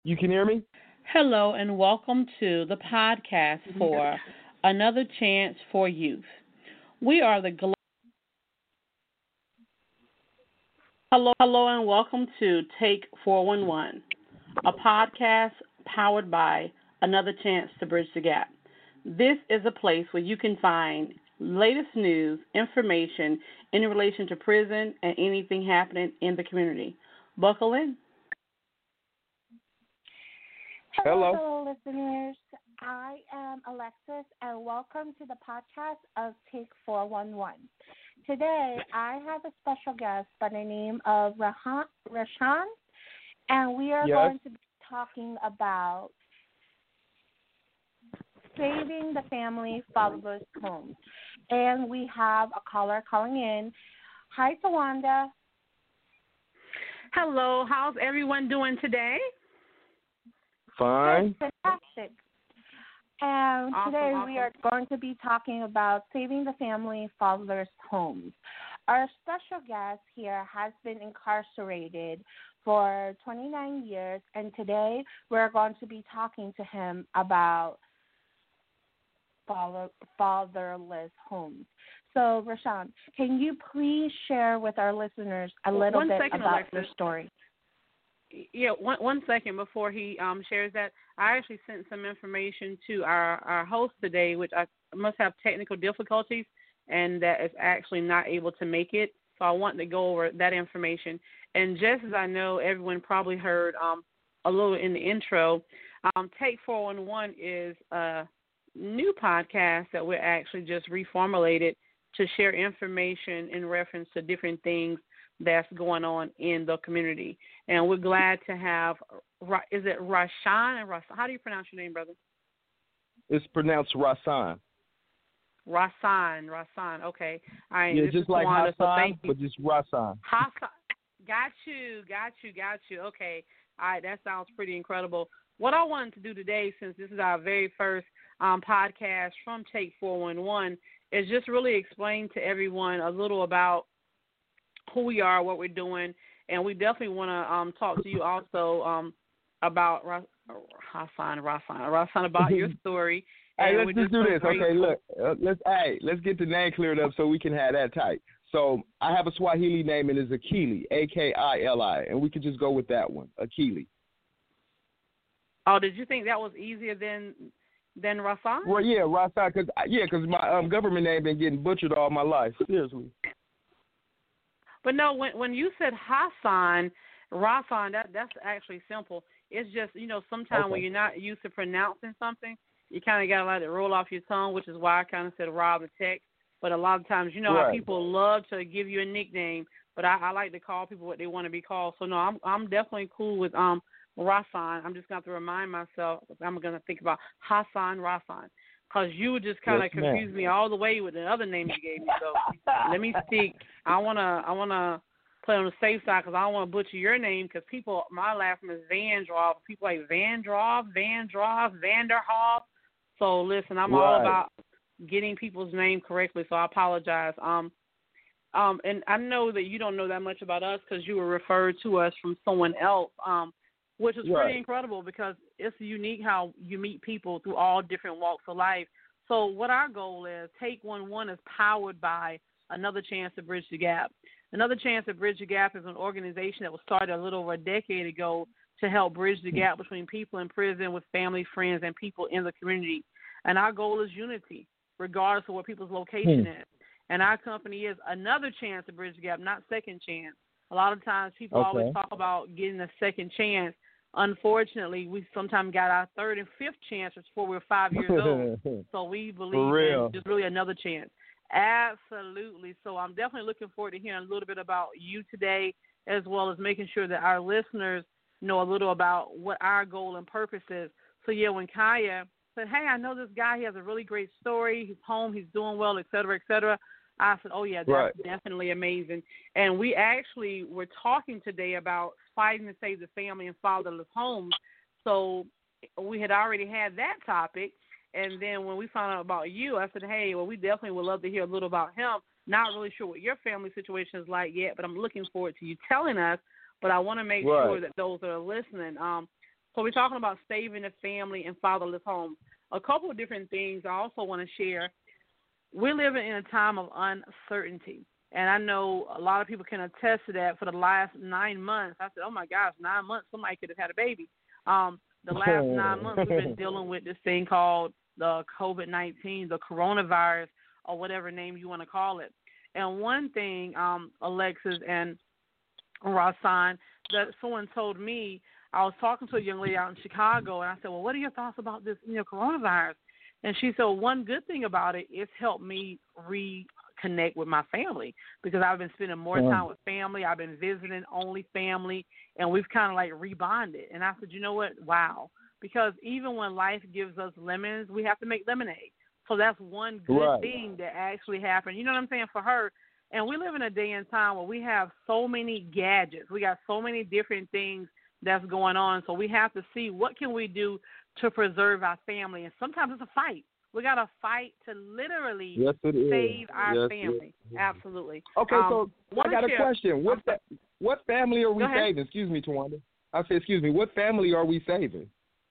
You can hear me? Hello, and welcome to the podcast for Another Chance for Youth. We are the Hello, and welcome to Take 411, a podcast powered by Another Chance to Bridge the Gap. This is a place where you can find latest news, information in relation to prison and anything happening in the community. Buckle in. Hello, Hello. fellow listeners. I am Alexis, and welcome to the podcast of Take 411. Today, I have a special guest by the name of Rashan, and we are Yes. going to be talking about saving the family fatherless homes. And we have a caller calling in. Hi, Tawanda. Hello, how's everyone doing today? Fine. Fantastic. And today Awesome. we are going to be talking about saving the family fatherless homes. Our special guest here has been incarcerated for 29 years, and today we're going to be talking to him about fatherless homes. So, Rashan, can you please share with our listeners a little bit about Alexis. your story? Yeah, one second before he shares that. I actually sent some information to our host today, which I must have technical difficulties, and that is actually not able to make it. So I want to go over that information. And just as I know everyone probably heard a little in the intro, Take 411 is a new podcast that we're actually just reformulated to share information in reference to different things that's going on in the community. And we're glad to have, is it Rashan and Rashan? How do you pronounce your name, brother? It's pronounced Rasan. Rasan. Okay. All right. Yeah, This just is like Tawanda, so Hassan, thank you. but just Rasan. Hassan. Got you. Okay. All right. That sounds pretty incredible. What I wanted to do today, since this is our very first podcast from Take 411, is just really explain to everyone a little about who we are, what we're doing, and we definitely want to talk to you also about Hassan, about your story. Hey, And let's just do this. Okay, look, let's get the name cleared up so we can have that tight. So I have a Swahili name, and it's Akili, Akili, and we could just go with that one, Akili. Oh, did you think that was easier than Rasan? Well, yeah, Rasan, because my government name been getting butchered all my life. Seriously. But no, when you said Hassan, Rasan, that's actually simple. It's just, sometimes when you're not used to pronouncing something, you kind of got to let it roll off your tongue, which is why I kind of said Rob and Tex. But a lot of times, how Right. people love to give you a nickname, but I like to call people what they want to be called. So, no, I'm definitely cool with Rasan. I'm just going to have to remind myself, I'm going to think about Hassan Rasan. Because you would just kind of confuse me all the way with the other name you gave me. So let me speak. I wanna play on the safe side because I don't want to butcher your name because people, my last name is Vandroff. People like Vandroff, Vanderhoff. So listen, I'm all about getting people's name correctly. So I apologize. And I know that you don't know that much about us because you were referred to us from someone else. Which is pretty incredible because it's unique how you meet people through all different walks of life. So what our goal is, Take 111 is powered by Another Chance to Bridge the Gap. Another Chance to Bridge the Gap is an organization that was started a little over a decade ago to help bridge the gap between people in prison with family, friends, and people in the community. And our goal is unity, regardless of where people's location is. And our company is Another Chance to Bridge the Gap, not Second Chance. A lot of times people always talk about getting a second chance. Unfortunately, we sometimes got our third and fifth chance before we were 5 years old. So we believe in just really another chance. Absolutely. So I'm definitely looking forward to hearing a little bit about you today, as well as making sure that our listeners know a little about what our goal and purpose is. So, yeah, when Kaya said, hey, I know this guy, he has a really great story, he's home, he's doing well, et cetera, I said, oh, yeah, that's definitely amazing. And we actually were talking today about fighting to save the family and fatherless homes. So we had already had that topic. And then when we found out about you, I said, hey, well, we definitely would love to hear a little about him. Not really sure what your family situation is like yet, but I'm looking forward to you telling us. But I want to make sure that those that are listening, So we're talking about saving the family and fatherless homes. A couple of different things I also want to share. We're living in a time of uncertainty. And I know a lot of people can attest to that. For the last 9 months, I said, oh, my gosh, 9 months, somebody could have had a baby. The last 9 months, we've been dealing with this thing called the COVID-19, the coronavirus, or whatever name you want to call it. And one thing, Alexis and Rasan, that someone told me, I was talking to a young lady out in Chicago, and I said, well, what are your thoughts about this coronavirus? And she said, one good thing about it, it's helped me reconnect with my family because I've been spending more time with family. I've been visiting only family, and we've kind of like rebonded. And I said, you know what? Wow. Because even when life gives us lemons, we have to make lemonade. So that's one good thing that actually happened. You know what I'm saying? For her. And we live in a day and time where we have so many gadgets. We got so many different things that's going on. So we have to see what can we do to preserve our family. And sometimes it's a fight. We got to fight to literally save our family. Absolutely. Okay, so I got a question. What family are we saving? Excuse me, Tawanda. I said, excuse me, what family are we saving?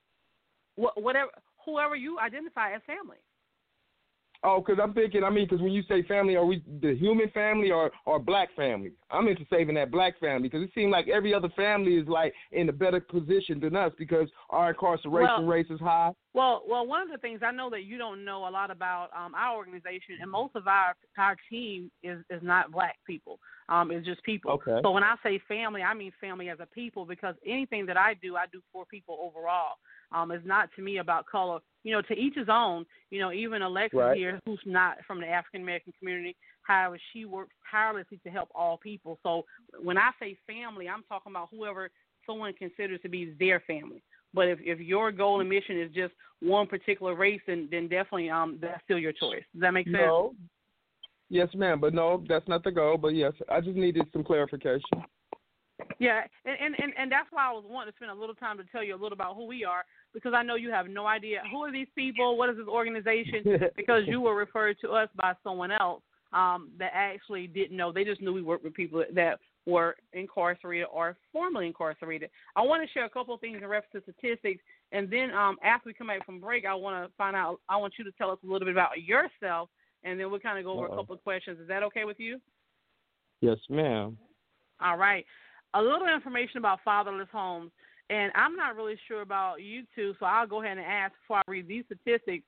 Whoever you identify as family. Oh, because I'm thinking, because when you say family, are we the human family or black family? I'm into saving that black family because it seems like every other family is like in a better position than us because our incarceration rate is high. Well, one of the things I know that you don't know a lot about our organization, and most of our team is not black people. It's just people. Okay. So when I say family, I mean family as a people because anything that I do for people overall. It's not to me about color. To each his own. Even Alexis here, who's not from the African American community, however, she works tirelessly to help all people. So when I say family, I'm talking about whoever someone considers to be their family. But if your goal and mission is just one particular race, then definitely that's still your choice. Does that make sense? No. Yes, ma'am. But no, that's not the goal. But yes, I just needed some clarification. Yeah, and that's why I was wanting to spend a little time to tell you a little about who we are, because I know you have no idea who are these people, what is this organization, because you were referred to us by someone else that actually didn't know. They just knew we worked with people that were incarcerated or formerly incarcerated. I want to share a couple of things in reference to statistics, and then after we come back from break, I want you to tell us a little bit about yourself, and then we'll kind of go over a couple of questions. Is that okay with you? Yes, ma'am. All right. A little information about fatherless homes, and I'm not really sure about you two, so I'll go ahead and ask before I read these statistics.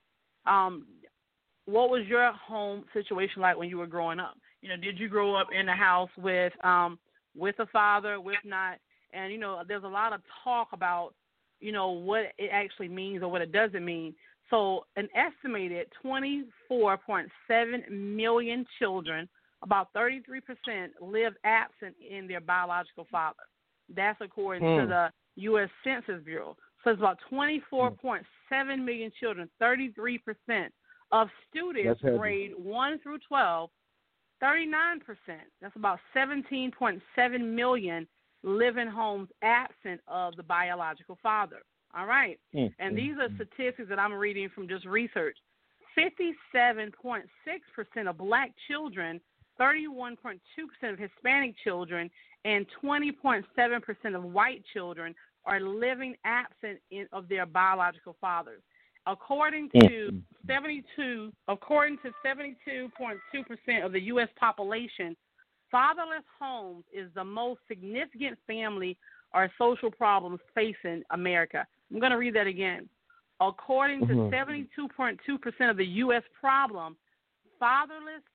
What was your home situation like when you were growing up? Did you grow up in a house with a father, with not? And, there's a lot of talk about, what it actually means or what it doesn't mean. So an estimated 24.7 million children, about 33%, live absent in their biological father. That's according to the U.S. Census Bureau. So it's about 24.7 million children, 33% of students grade 1 through 12, 39%. That's about 17.7 million live in homes absent of the biological father. All right. And these are statistics that I'm reading from just research. 57.6% of black children, 31.2% of Hispanic children, and 20.7% of white children are living absent of their biological fathers. According to 72.2% of the U.S. population, fatherless homes is the most significant family or social problems facing America. I'm going to read that again. According to 72.2% of the U.S. problem, fatherlessness,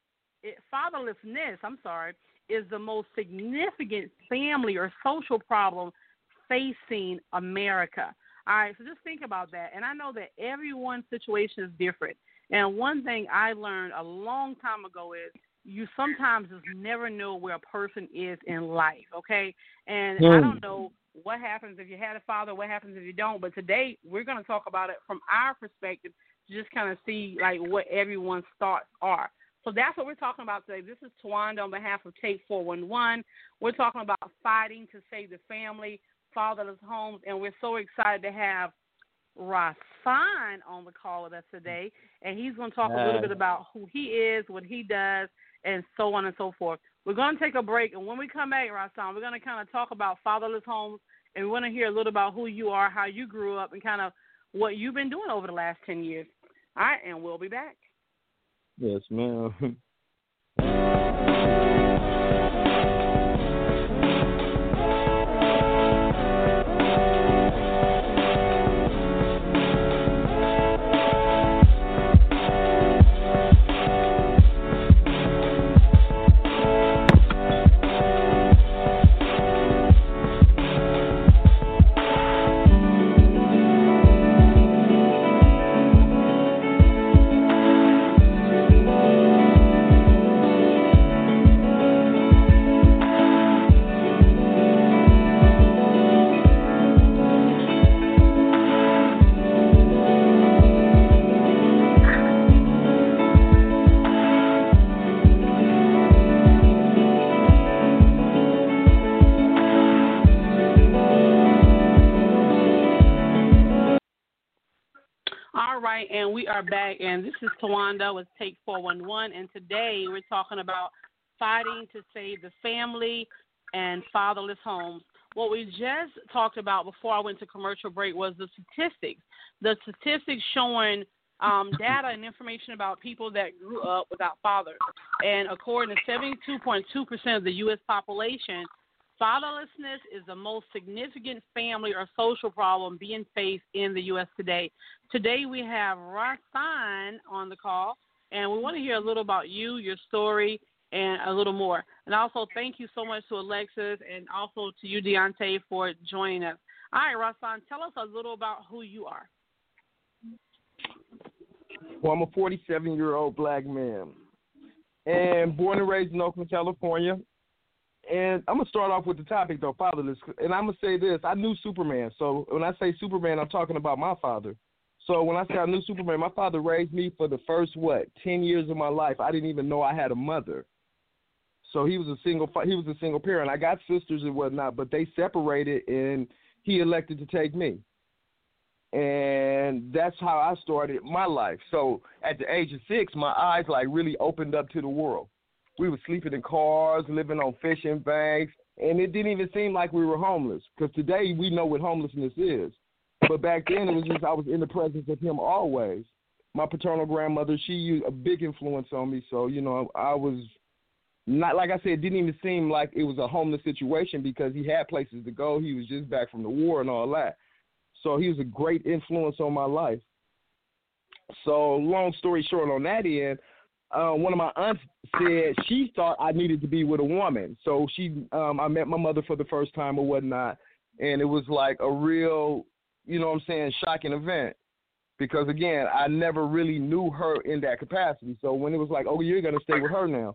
is the most significant family or social problem facing America. All right, so just think about that. And I know that everyone's situation is different. And one thing I learned a long time ago is you sometimes just never know where a person is in life, okay? And I don't know what happens if you had a father, what happens if you don't. But today we're going to talk about it from our perspective to just kind of see, like, what everyone's thoughts are. So that's what we're talking about today. This is Tawanda on behalf of Take 411. We're talking about fighting to save the family, fatherless homes, and we're so excited to have Rasan on the call with us today, and he's going to talk a little bit about who he is, what he does, and so on and so forth. We're going to take a break, and when we come back, Rasan, we're going to kind of talk about fatherless homes and we want to hear a little about who you are, how you grew up, and kind of what you've been doing over the last 10 years. All right, and we'll be back. Yes, ma'am. All right, and we are back, and this is Tawanda with Take 411, and today we're talking about fighting to save the family and fatherless homes. What we just talked about before I went to commercial break was the statistics. The statistics showing data and information about people that grew up without fathers. And according to 72.2% of the U.S. population, fatherlessness is the most significant family or social problem being faced in the U.S. today. Today we have Rasan on the call, and we want to hear a little about you, your story, and a little more. And also thank you so much to Alexis and also to you, Deontay, for joining us. All right, Rasan, tell us a little about who you are. Well, I'm a 47-year-old black man, and born and raised in Oakland, California. And I'm going to start off with the topic, though, fatherless. And I'm going to say this. I knew Superman. So when I say Superman, I'm talking about my father. So when I say I knew Superman, my father raised me for the first, 10 years of my life. I didn't even know I had a mother. So he was a single parent. I got sisters and whatnot, but they separated, and he elected to take me. And that's how I started my life. So at the age of 6, my eyes, really opened up to the world. We were sleeping in cars, living on fishing banks, and it didn't even seem like we were homeless, because today we know what homelessness is. But back then it was just I was in the presence of him always. My paternal grandmother, she used a big influence on me, so, I was not, like I said, it didn't even seem like it was a homeless situation because he had places to go. He was just back from the war and all that. So he was a great influence on my life. So long story short on that end, one of my aunts said she thought I needed to be with a woman. So I met my mother for the first time or whatnot, and it was like a real, shocking event. Because, again, I never really knew her in that capacity. So when it was like, oh, you're going to stay with her now,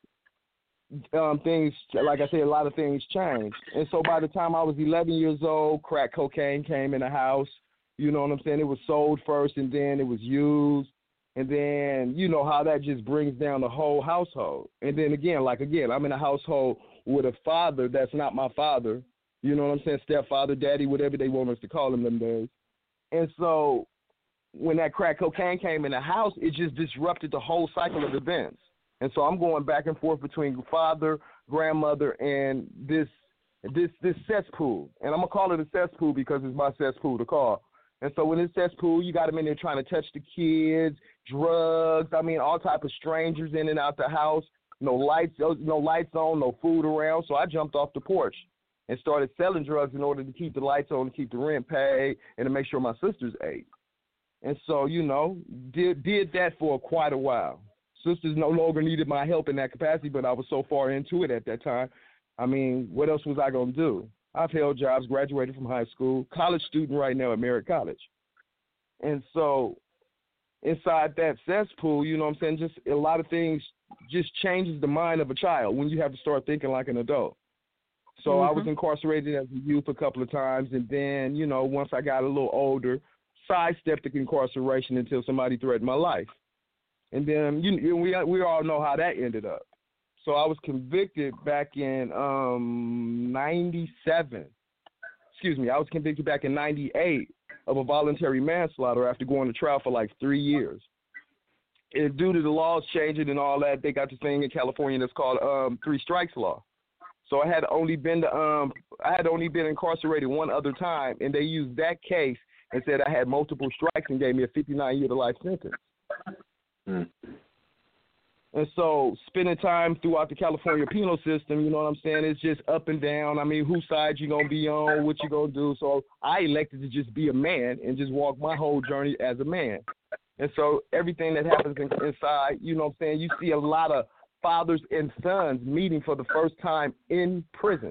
things, like I said, a lot of things changed. And so by the time I was 11 years old, crack cocaine came in the house. You know what I'm saying? It was sold first, and then it was used. And then you know how that just brings down the whole household. And then again, I'm in a household with a father that's not my father. You know what I'm saying? Stepfather, daddy, whatever they want us to call him them days. And so when that crack cocaine came in the house, it just disrupted the whole cycle of events. And so I'm going back and forth between father, grandmother, and this cesspool. And I'm going to call it a cesspool because it's my cesspool to call. And so when it's cesspool, you got them in there trying to touch the kids, drugs, all type of strangers in and out the house, no lights on, no food around. So I jumped off the porch and started selling drugs in order to keep the lights on, to keep the rent paid, and to make sure my sisters ate. And so, did that for quite a while. Sisters no longer needed my help in that capacity, but I was so far into it at that time. What else was I going to do? I've held jobs, graduated from high school, college student right now at Merritt College. And so inside that cesspool, just a lot of things just changes the mind of a child when you have to start thinking like an adult. So I was incarcerated as a youth a couple of times, and then, once I got a little older, sidestepped the incarceration until somebody threatened my life. And then we all know how that ended up. So I was convicted back in 97. I was convicted back in 98 of a voluntary manslaughter after going to trial for 3 years. And due to the laws changing and all that, they got this thing in California that's called 3 strikes law. So I had only been incarcerated one other time, and they used that case and said I had multiple strikes and gave me a 59-year to life sentence. And so spending time throughout the California penal system, you know what I'm saying, it's just up and down. I mean, whose side you going to be on, what you going to do. So I elected to just be a man and just walk my whole journey as a man. And so everything that happens inside, you know what I'm saying, you see a lot of fathers and sons meeting for the first time in prison.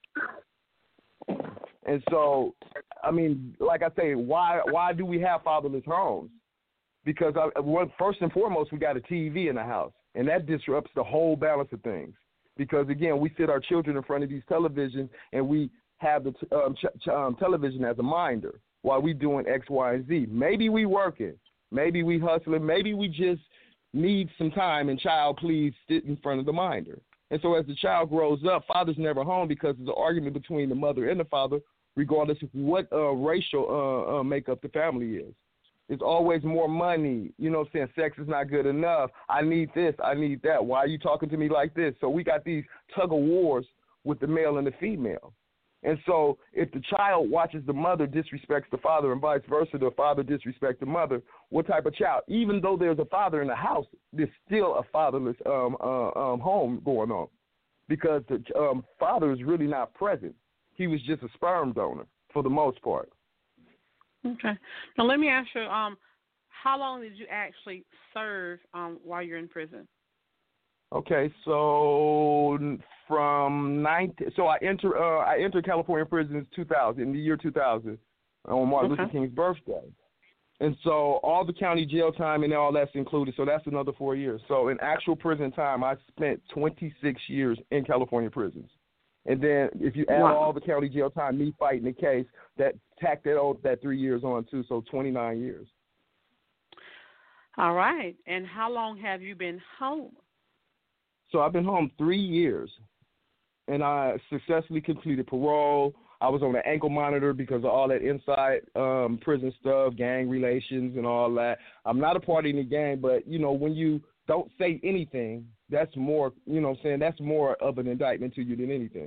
And so, I mean, like I say, why do we have fatherless homes? Because first and foremost, we got a TV in the house, and that disrupts the whole balance of things. Because, again, we sit our children in front of these televisions, and we have the television as a minder while we doing X, Y, and Z. Maybe we working. Maybe we hustling. Maybe we just need some time, and child, please sit in front of the minder. And so as the child grows up, father's never home because there's an argument between the mother and the father, regardless of what racial makeup the family is. It's always more money. You know what I'm saying? Sex is not good enough. I need this. I need that. Why are you talking to me like this? So we got these tug of wars with the male and the female. And so if the child watches the mother disrespects the father and vice versa, the father disrespects the mother, what type of child? Even though there's a father in the house, there's still a fatherless home going on because the father is really not present. He was just a sperm donor for the most part. Okay. Now let me ask you, how long did you actually serve while you're in prison? Okay, so I entered California prison in the year 2000 on Martin Luther King's birthday. And so all the county jail time and all that's included, so that's another 4 years. So in actual prison time, I spent 26 years in California prisons. And then if you add all the county jail time, me fighting the case, that tacked that 3 years on too, so 29 years. All right. And how long have you been home? So I've been home 3 years, and I successfully completed parole. I was on an ankle monitor because of all that inside prison stuff, gang relations and all that. I'm not a part of the gang, but, you know, when you don't say anything, that's more, you know what I'm saying, that's more of an indictment to you than anything.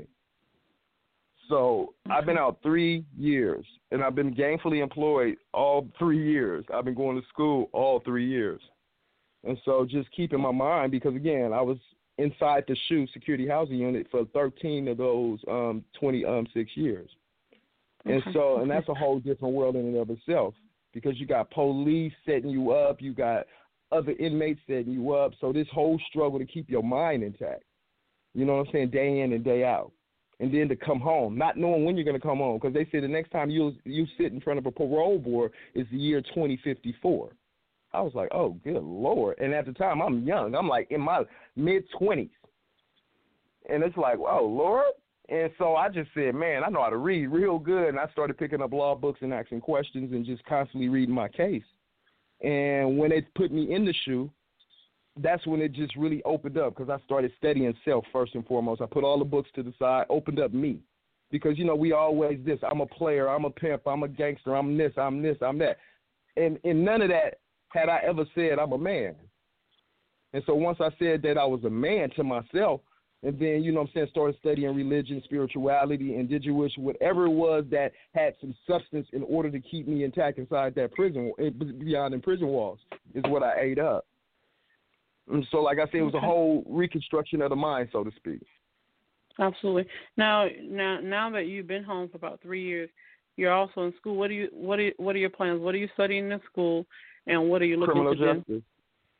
So I've been out 3 years, and I've been gainfully employed all 3 years. I've been going to school all 3 years. And so just keeping my mind, because, again, I was inside the SHU security housing unit for 13 of those 26 years. And so, and that's a whole different world in and of itself, because you got police setting you up, you got other inmates setting you up. So this whole struggle to keep your mind intact, you know what I'm saying, day in and day out. And then to come home, not knowing when you're going to come home, because they say the next time you sit in front of a parole board is the year 2054. I was like, oh, good Lord. And at the time, I'm young. I'm like in my mid-20s. And it's like, wow, Lord. And so I just said, man, I know how to read real good. And I started picking up law books and asking questions and just constantly reading my case. And when they put me in the SHU, that's when it just really opened up, because I started studying self first and foremost. I put all the books to the side, opened up me. Because, you know, we always this, I'm a player, I'm a pimp, I'm a gangster, I'm this, I'm that. And none of that had I ever said I'm a man. And so once I said that I was a man to myself, and then, you know what I'm saying, started studying religion, spirituality, indigenous, whatever it was that had some substance in order to keep me intact inside that prison, beyond the prison walls, is what I ate up. And so, like I said, it was a whole reconstruction of the mind, so to speak. Absolutely. Now that you've been home for about 3 years, you're also in school. What are your plans? What are you studying in school, and what are you looking Criminal to do? justice.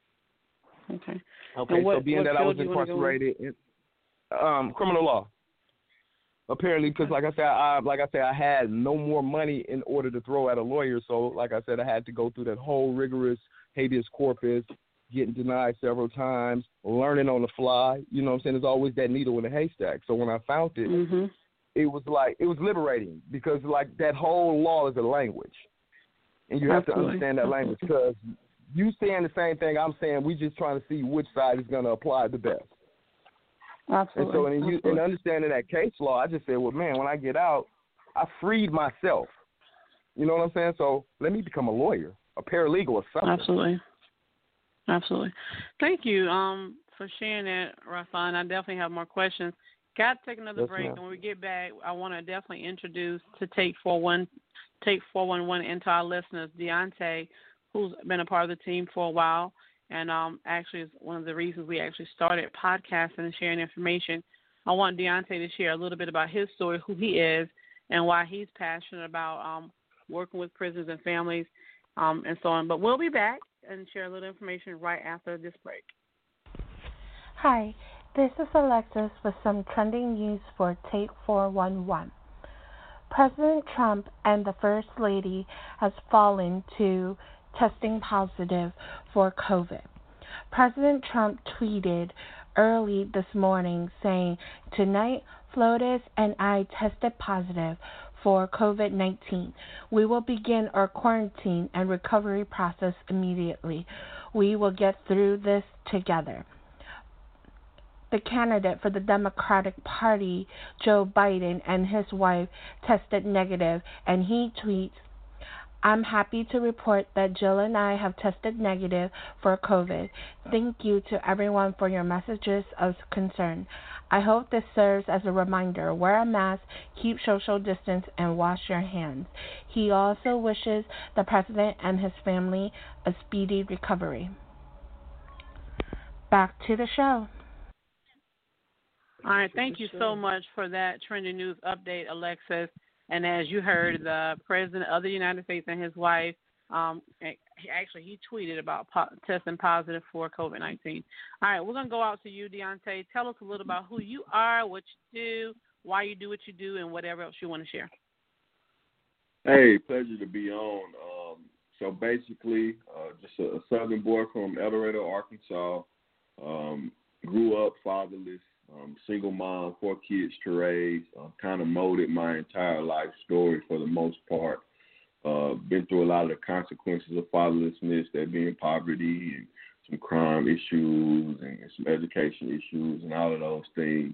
Okay. Okay. So being that I was incarcerated in criminal law. Apparently, because like I said, I had no more money in order to throw at a lawyer. So, like I said, I had to go through that whole rigorous habeas corpus, getting denied several times, learning on the fly. You know what I'm saying? There's always that needle in the haystack. So when I found it, it was liberating, because like that whole law is a language. And you have to understand that language, because you saying the same thing I'm saying, we just trying to see which side is going to apply the best. Absolutely. And so in understanding that case law, I just said, well, man, when I get out, I freed myself. You know what I'm saying? So let me become a lawyer, a paralegal or something. Absolutely. Thank you for sharing that, Rahsaan. I definitely have more questions. Got to take another Yes, break, ma'am. and when we get back, I want to definitely introduce to Take 411 into our listeners, Deontay, who's been a part of the team for a while, and actually is one of the reasons we actually started podcasting and sharing information. I want Deontay to share a little bit about his story, who he is, and why he's passionate about working with prisoners and families, and so on. But we'll be back and share a little information right after this break. Hi, this is Alexis with some trending news for Take 411. President Trump and the First Lady has fallen to testing positive for COVID. President Trump tweeted early this morning saying, "Tonight, Flores and I tested positive for COVID-19. We will begin our quarantine and recovery process immediately. We will get through this together." The candidate for the Democratic Party, Joe Biden, and his wife tested negative, and he tweets, "I'm happy to report that Jill and I have tested negative for COVID. Thank you to everyone for your messages of concern. I hope this serves as a reminder. Wear a mask, keep social distance, and wash your hands." He also wishes the president and his family a speedy recovery. Back to the show. All right, thank you so much for that trending news update, Alexis. And as you heard, the President of the United States and his wife, he tweeted about testing positive for COVID-19. All right, we're going to go out to you, Deontay. Tell us a little about who you are, what you do, why you do what you do, and whatever else you want to share. Hey, pleasure to be on. So basically, just a southern boy from El Dorado, Arkansas. Grew up fatherless. Single mom, 4 kids to raise, kind of molded my entire life story for the most part. Been through a lot of the consequences of fatherlessness, that being poverty and some crime issues and some education issues and all of those things.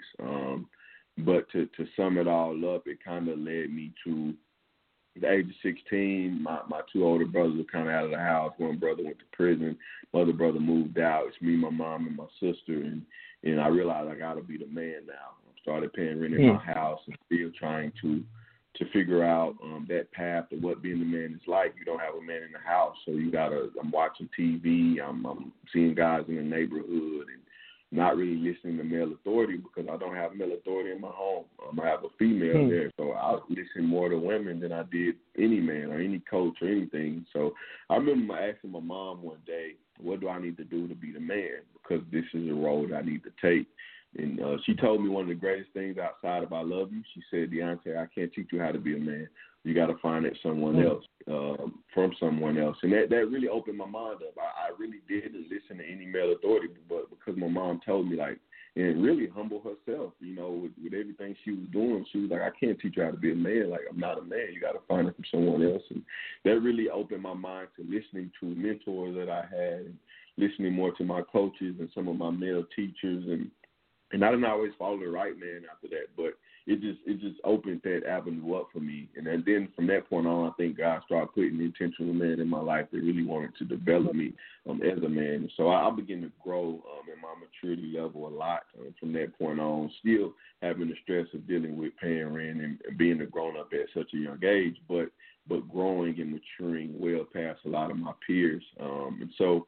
But to sum it all up, it kind of led me to the age of 16. My 2 older brothers were kind of out of the house. One brother went to prison. My other brother moved out. It's me, my mom, and my sister. And I realized I got to be the man now. I started paying rent in my house and still trying to figure out that path of what being the man is like. You don't have a man in the house, so I'm watching TV. I'm seeing guys in the neighborhood and not really listening to male authority because I don't have male authority in my home. I have a female there, so I listen more to women than I did any man or any coach or anything. So I remember asking my mom one day, what do I need to do to be the man? Because this is a role that I need to take. And she told me one of the greatest things outside of I love you. She said, "Deontay, I can't teach you how to be a man. You got to find it someone else, from someone else." And that really opened my mind up. I really didn't listen to any male authority, but because my mom told me, and really humble herself, with everything she was doing, she was like, "I can't teach you how to be a man. I'm not a man. You got to find it from someone else." And that really opened my mind to listening to mentors that I had and listening more to my coaches and some of my male teachers. And I didn't always follow the right man after that, but it just opened that avenue up for me. And then from that point on, I think God started putting the intentional man in my life that really wanted to develop me as a man. And so I began to grow in my maturity level a lot from that point on, still having the stress of dealing with paying rent and being a grown-up at such a young age, but growing and maturing well past a lot of my peers. And so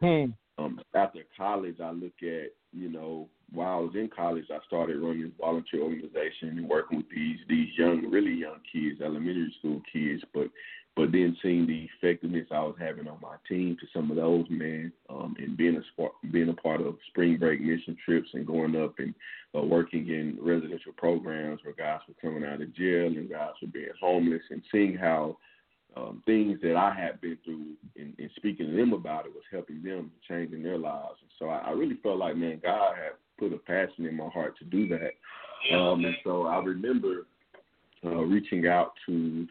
after college, I look at, while I was in college, I started running a volunteer organization and working with these young, really young kids, elementary school kids, but then seeing the effectiveness I was having on my team to some of those men, and being a part of spring break mission trips and going up and working in residential programs where guys were coming out of jail and guys were being homeless, and seeing how things that I had been through and speaking to them about it was helping them, changing their lives. And so I really felt like, man, God had put a passion in my heart to do that. And so I remember reaching out to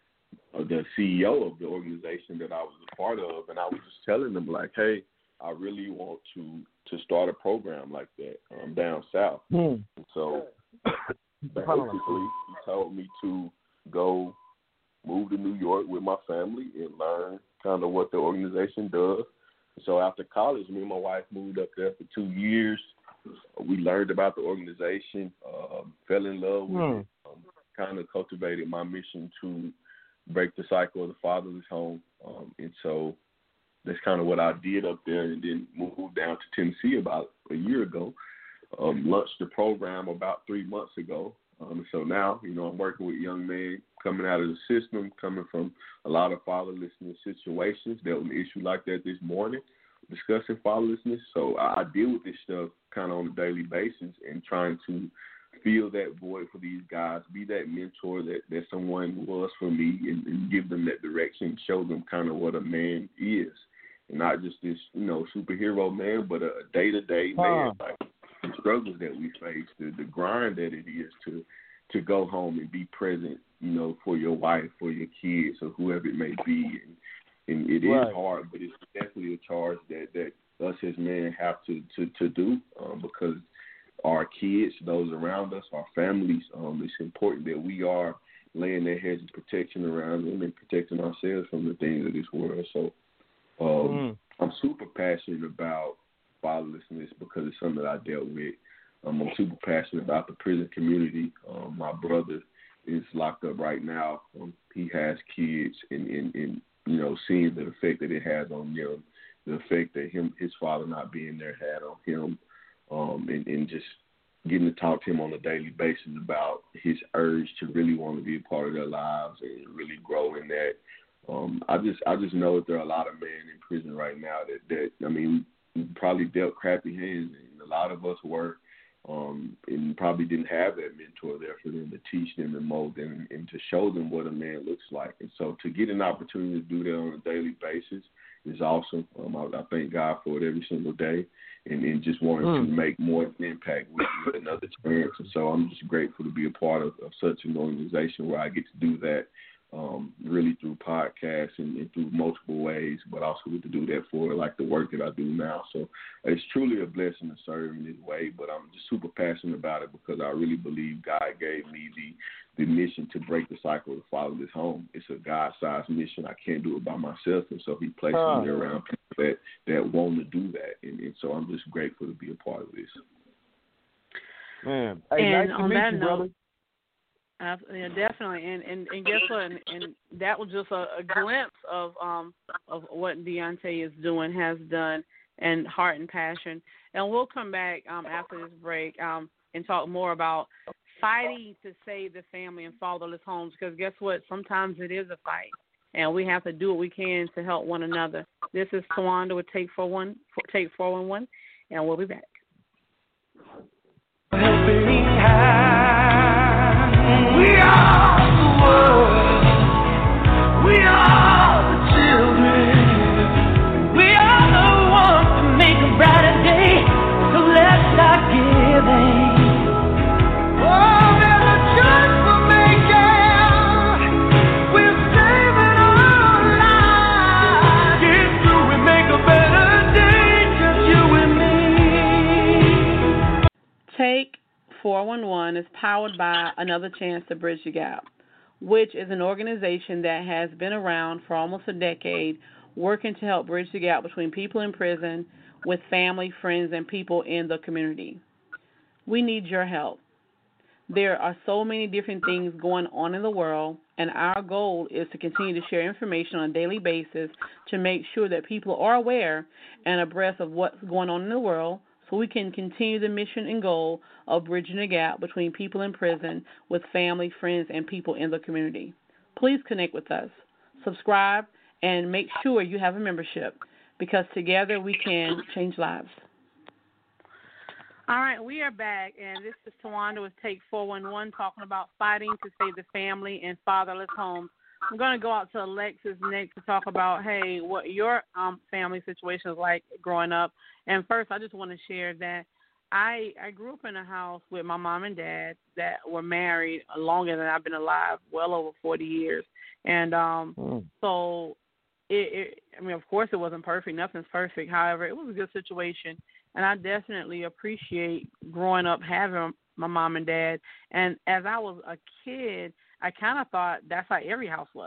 the CEO of the organization that I was a part of, and I was just telling them, hey, I really want to start a program like that down south. And so basically he told me to go move to New York with my family and learn kind of what the organization does. So after college, me and my wife moved up there for 2 years. We learned about the organization, fell in love with it, kind of cultivated my mission to break the cycle of the fatherless home. And so that's kind of what I did up there, and then moved down to Tennessee about a year ago. Launched the program about 3 months ago. So now, I'm working with young men coming out of the system, coming from a lot of fatherlessness situations. Dealt with an issue like that this morning, discussing fatherlessness. So I deal with this stuff kind of on a daily basis and trying to fill that void for these guys, be that mentor that someone was for me, and give them that direction, show them kind of what a man is. And not just this, superhero man, but a day-to-day man. Like the struggles that we face, the grind that it is to go home and be present, for your wife, for your kids, or whoever it may be. And it is hard, but it's definitely a charge that us as men have to do, because our kids, those around us, our families, it's important that we are laying their heads of protection around them and protecting ourselves from the things of this world. So I'm super passionate about fatherlessness because it's something that I dealt with. I'm super passionate about the prison community. My brother is locked up right now. He has kids, and seeing the effect that it has on them, the effect that his father not being there had on him, and just getting to talk to him on a daily basis about his urge to really want to be a part of their lives and really grow in that. I just know that there are a lot of men in prison right now that probably dealt crappy hands, and a lot of us were, and probably didn't have that mentor there for them to teach them and mold them and to show them what a man looks like. And so to get an opportunity to do that on a daily basis is awesome. I thank God for it every single day, and just wanting to make more of an impact with another chance. And so I'm just grateful to be a part of such an organization where I get to do that, really through podcasts and through multiple ways, but also get to do that for like the work that I do now. So it's truly a blessing to serve in this way, but I'm just super passionate about it because I really believe God gave me the mission to break the cycle of the fatherless home. It's a God-sized mission. I can't do it by myself, and so he places me around people that want to do that, and so I'm just grateful to be a part of this. Man, hey, and nice to on meet that you, note, brother. Yeah, definitely, and guess what? And that was just a glimpse of what Deontay is doing, has done, and heart and passion. And we'll come back after this break and talk more about fighting to save the family and fatherless homes. Because guess what? Sometimes it is a fight, and we have to do what we can to help one another. This is Tawanda with Take 411, and we'll be back. We are the world. We are the children. We are the ones to make a brighter day. So let's start giving. Oh, there's a choice we're making. We're saving our lives. Get through and make a better day. Just you and me. Take 411 is powered by Another Chance to Bridge the Gap, which is an organization that has been around for almost a decade, working to help bridge the gap between people in prison with family, friends, and people in the community. We need your help. There are so many different things going on in the world, and our goal is to continue to share information on a daily basis to make sure that people are aware and abreast of what's going on in the world, so we can continue the mission and goal of bridging the gap between people in prison with family, friends, and people in the community. Please connect with us, subscribe, and make sure you have a membership, because together we can change lives. All right, we are back, and this is Tawanda with Take 411 talking about fighting to save the family and fatherless homes. I'm going to go out to Alexis next to talk about, hey, what your family situation is like growing up. And first, I just want to share that I grew up in a house with my mom and dad that were married longer than I've been alive, well over 40 years. And so, of course it wasn't perfect. Nothing's perfect. However, it was a good situation. And I definitely appreciate growing up having my mom and dad. And as I was a kid, I kind of thought that's how every house was.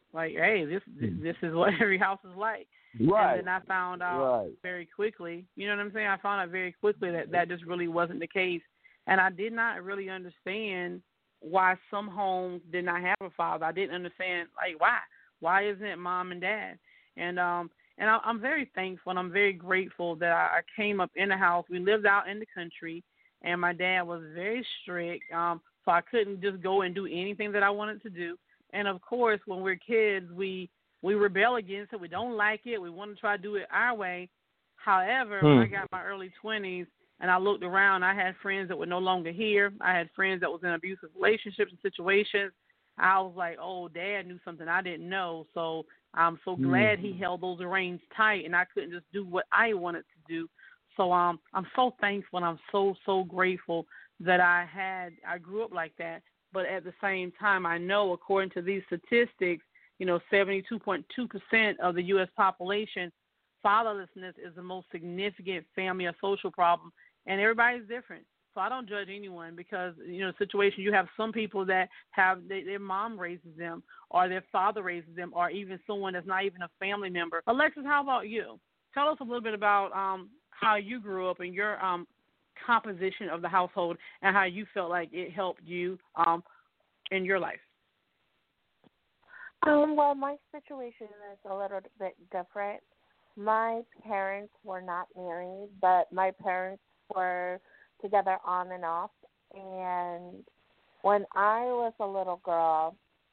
Like, hey, this is what every house is like. Right. And then I found out very quickly, you know what I'm saying? I found out very quickly that just really wasn't the case. And I did not really understand why some homes did not have a father. I didn't understand, like, why. Why isn't it mom and dad? And I'm very thankful and I'm very grateful that I came up in the house. We lived out in the country, and my dad was very strict, so I couldn't just go and do anything that I wanted to do. And, of course, when we're kids, we rebel against it. We don't like it. We want to try to do it our way. However, when I got my early 20s and I looked around, I had friends that were no longer here. I had friends that was in abusive relationships and situations. I was like, oh, Dad knew something I didn't know. So I'm so glad he held those reins tight, and I couldn't just do what I wanted to do. So I'm so thankful and I'm so grateful that I grew up like that. But at the same time, I know according to these statistics, 72.2% of the U.S. population, fatherlessness is the most significant family or social problem, and everybody's different. So I don't judge anyone because, situation, you have some people that have their mom raises them or their father raises them or even someone that's not even a family member. Alexis, how about you? Tell us a little bit about how you grew up and your composition of the household and how you felt like it helped you in your life. Well, my situation is a little bit different. My parents were not married, but my parents were together on and off. And when I was a little girl,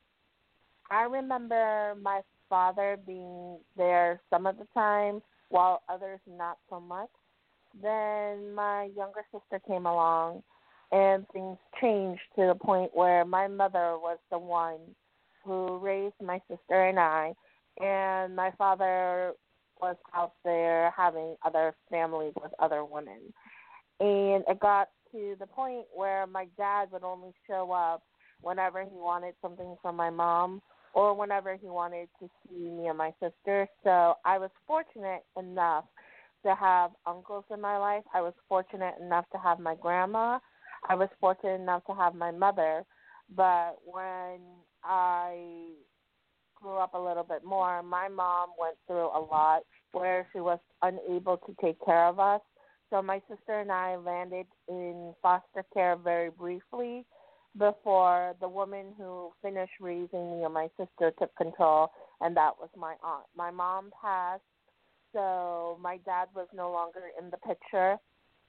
I remember my father being there some of the time, while others not so much. Then my younger sister came along, and things changed to the point where my mother was the one who raised my sister and I, and my father was out there having other families with other women. And it got to the point where my dad would only show up whenever he wanted something from my mom or whenever he wanted to see me and my sister. So I was fortunate enough to have uncles in my life. I was fortunate enough to have my grandma. I was fortunate enough to have my mother. But when I grew up a little bit more, my mom went through a lot where she was unable to take care of us. So my sister and I landed in foster care very briefly before the woman who finished raising me and my sister took control, and that was my aunt. My mom passed, so my dad was no longer in the picture,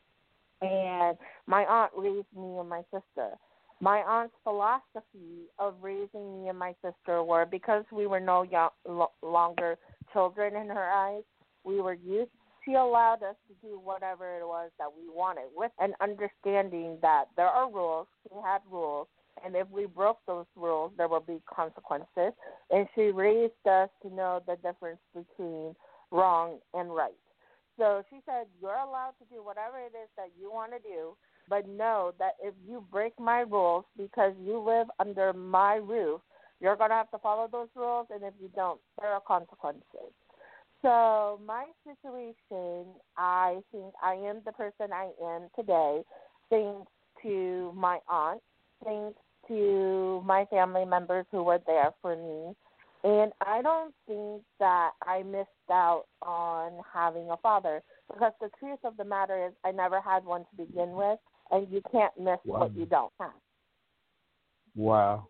and my aunt raised me and my sister. My aunt's philosophy of raising me and my sister were, because we were no longer children in her eyes, we were youth, she allowed us to do whatever it was that we wanted, with an understanding that there are rules. She had rules, and if we broke those rules, there will be consequences. And she raised us to know the difference between wrong and right. So she said, you're allowed to do whatever it is that you want to do, but know that if you break my rules because you live under my roof, you're going to have to follow those rules, and if you don't, there are consequences. So my situation, I think I am the person I am today thanks to my aunt, thanks to my family members who were there for me. And I don't think that I missed out on having a father, because the truth of the matter is I never had one to begin with, and you can't miss what you don't have. Wow.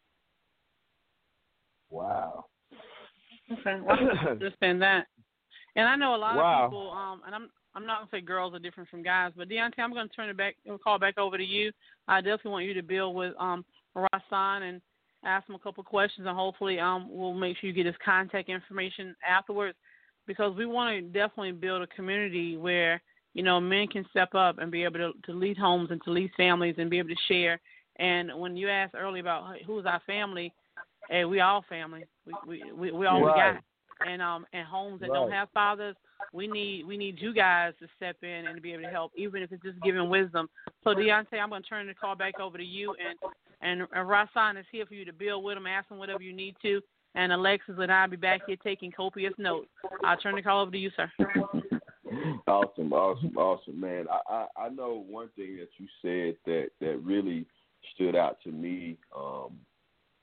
Okay, well, I understand that. And I know a lot of people, and I'm not going to say girls are different from guys, but Deontay, I'm going to turn the call back over to you. I definitely want you to build with Rasan and ask him a couple of questions, and hopefully we'll make sure you get his contact information afterwards, because we want to definitely build a community where, men can step up and be able to lead homes and to lead families and be able to share. And when you asked earlier about who's our family, hey, we all family. We all we got. And homes that don't have fathers, we need you guys to step in and to be able to help, even if it's just giving wisdom. So Deontay, I'm going to turn the call back over to you, and Rasan is here for you to build with him, ask him whatever you need to, and Alexis and I'll be back here taking copious notes. I'll turn the call over to you, sir. Awesome, man. I know one thing that you said that really stood out to me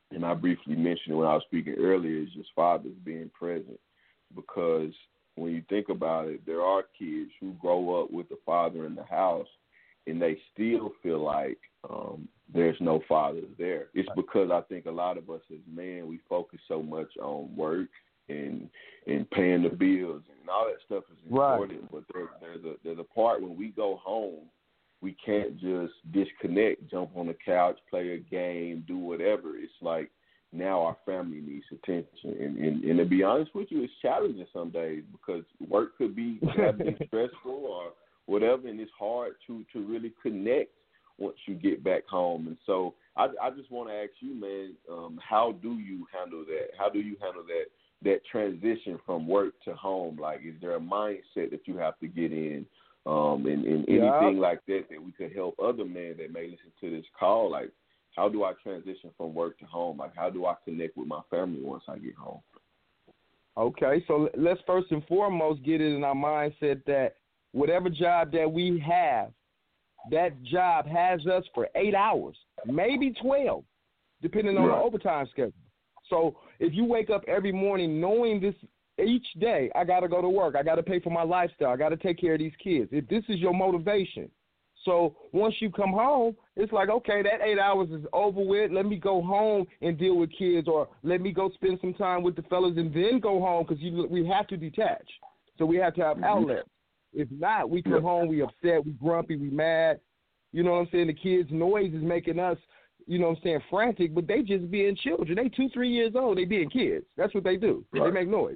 and I briefly mentioned it when I was speaking earlier, is just fathers being present. Because when you think about it, there are kids who grow up with the father in the house and they still feel like there's no father there. It's because I think a lot of us as men, we focus so much on work and paying the bills, and all that stuff is important. Right. But there's a part when we go home, we can't just disconnect, jump on the couch, play a game, do whatever. It's like now our family needs attention. And to be honest with you, it's challenging some days because work could be stressful or whatever, and it's hard to really connect once you get back home. And so I just want to ask you, man, how do you handle that? How do you handle that transition from work to home? Like, is there a mindset that you have to get in? And anything like that we could help other men that may listen to this call? Like, how do I transition from work to home? Like, how do I connect with my family once I get home? Okay, so let's first and foremost get it in our mindset that whatever job that we have, that job has us for 8 hours, maybe 12, depending on the overtime schedule. So if you wake up every morning knowing this, each day I got to go to work, I got to pay for my lifestyle, I got to take care of these kids. If this is your motivation, so once you come home, it's like, okay, that 8 hours is over with. Let me go home and deal with kids, or let me go spend some time with the fellas and then go home, because we have to detach. So we have to have outlets. If not, we come home, we upset, we grumpy, we mad. You know what I'm saying? The kids' noise is making us, you know what I'm saying, frantic, but they just being children. They 2-3 years old. They being kids. That's what they do. Right. They make noise.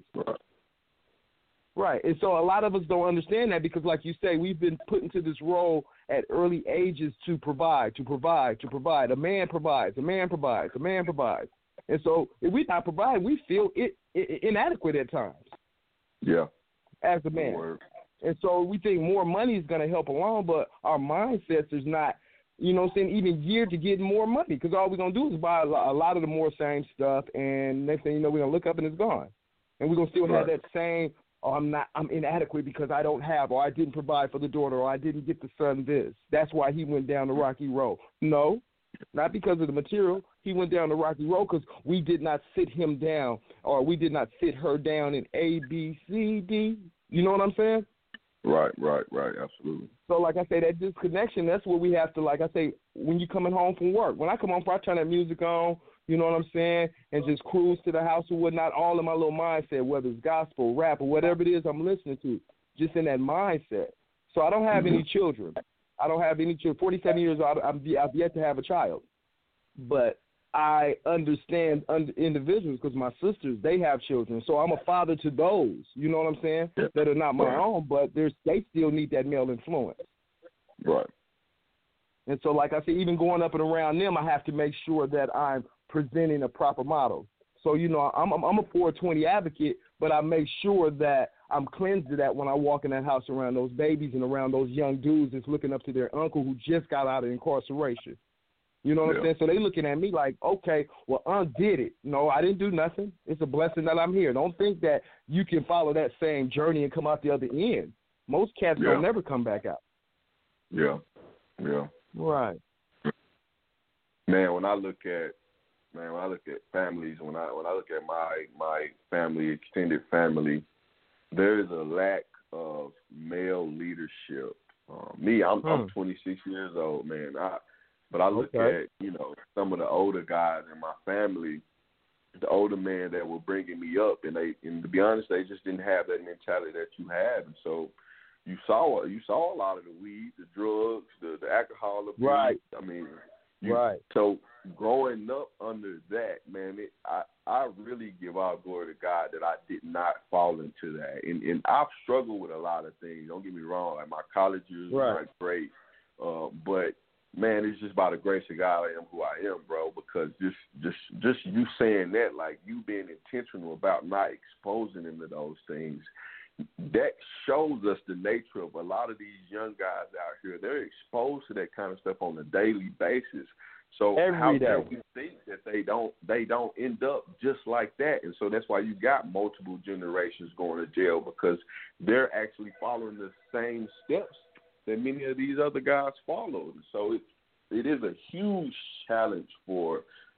Right. And so a lot of us don't understand that because, like you say, we've been put into this role at early ages to provide. A man provides. And so if we not provide, we feel inadequate at times. Yeah. As a man. Word. And so we think more money is going to help along, but our mindsets is not, you know what I'm saying, even geared to get more money, because all we're going to do is buy a lot of the more same stuff, and next thing you know, we're going to look up and it's gone. And we're going to still have that same, I'm inadequate because I don't have, or I didn't provide for the daughter, or I didn't get the son this. That's why he went down the rocky road. No, not because of the material. He went down the rocky road because we did not sit him down, or we did not sit her down in A, B, C, D. You know what I'm saying? Right, absolutely. So, like I say, that disconnection, that's what we have to, like I say, when you're coming home from work. When I come home, I turn that music on, you know what I'm saying, and just cruise to the house or whatnot, all in my little mindset, whether it's gospel, rap, or whatever it is I'm listening to, just in that mindset. So I don't have any children. 47 years old, I've yet to have a child. But I understand individuals because my sisters, they have children. So I'm a father to those, you know what I'm saying, that are not my own, but they still need that male influence. Right. And so, like I said, even going up and around them, I have to make sure that I'm presenting a proper model. So, you know, I'm a 420 advocate, but I make sure that I'm cleansed of that when I walk in that house around those babies and around those young dudes that's looking up to their uncle who just got out of incarceration. You know what I'm saying? So they looking at me like, okay, well, did it. No, I didn't do nothing. It's a blessing that I'm here. Don't think that you can follow that same journey and come out the other end. Most cats don't never come back out. Yeah. Right. Man, when I look at families, when I look at my family, extended family, there is a lack of male leadership. I'm 26 years old, man. But I look at, you know, some of the older guys in my family, the older men that were bringing me up, and to be honest, they just didn't have that mentality that you have. And so you saw a lot of the weed, the drugs, the alcohol abuse. Right. I mean, so growing up under that, man, I really give all glory to God that I did not fall into that. And I've struggled with a lot of things. Don't get me wrong. Like my college years were great, but man, it's just by the grace of God I am who I am, bro, because just you saying that, like you being intentional about not exposing them to those things, that shows us the nature of a lot of these young guys out here. They're exposed to that kind of stuff on a daily basis. So how can we think that they don't end up just like that? And so that's why you got multiple generations going to jail, because they're actually following the same steps that many of these other guys followed. So it is a huge challenge for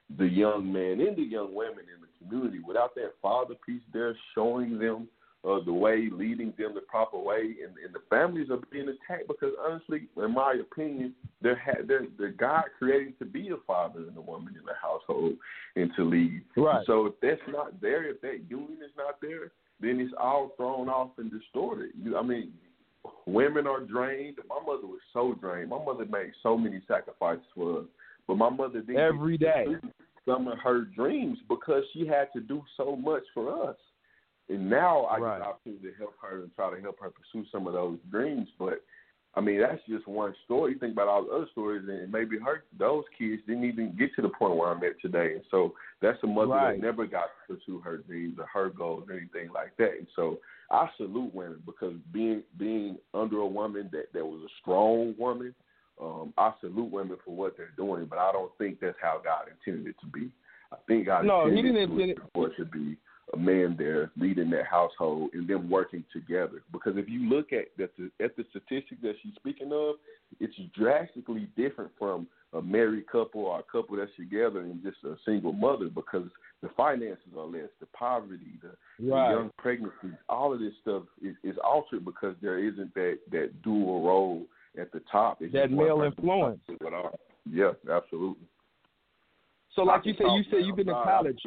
the young men and the young women in the community. Without that father piece there showing them the way, leading them the proper way, and the families are being attacked because, honestly, in my opinion, they're God created to be a father and a woman in the household and to lead. Right. So if that's not there, if that union is not there, then it's all thrown off and distorted. Women are drained. My mother was so drained. My mother made so many sacrifices for us, but my mother didn't every day some of her dreams because she had to do so much for us. And now I get the opportunity to help her and try to help her pursue some of those dreams. But, I mean, that's just one story. You think about all the other stories, and maybe those kids didn't even get to the point where I'm at today. And so that's a mother that never got to pursue her dreams or her goals or anything like that. And so I salute women because being under a woman that was a strong woman, I salute women for what they're doing, but I don't think that's how God intended it to be. I think God intended for it to be a man there leading that household and them working together. Because if you look at the statistic that she's speaking of, it's drastically different from a married couple or a couple that's together and just a single mother because the finances are less, the poverty, the young pregnancies, all of this stuff is altered because there isn't that dual role at the top. It's that male influence. Yeah, absolutely. So like you said you've been in college.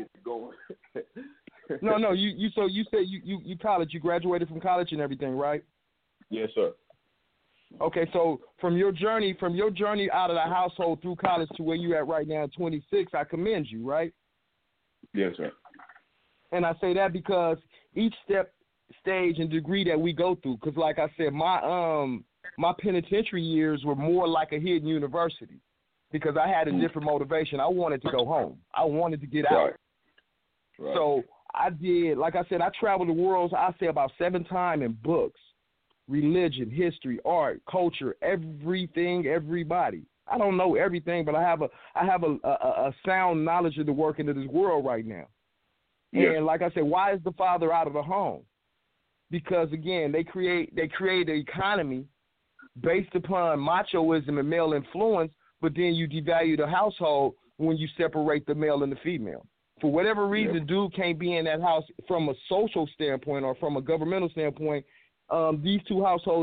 No, you said you college, you graduated from college and everything, right? Yes, sir. Okay, so from your journey out of the household through college to where you're at right now at 26, I commend you, right? Yes, sir. And I say that because each stage and degree that we go through, because like I said, my penitentiary years were more like a hidden university because I had a different motivation. I wanted to go home. I wanted to get out. Right. So I did, like I said, I traveled the world, I say about 7 times in books, religion, history, art, culture, everything, everybody. I don't know everything, but I have a sound knowledge of the working of this world right now. Yeah. And like I said, why is the father out of the home? Because again, they create an economy based upon machoism and male influence, but then you devalue the household when you separate the male and the female. For whatever reason, dude can't be in that house from a social standpoint or from a governmental standpoint. These two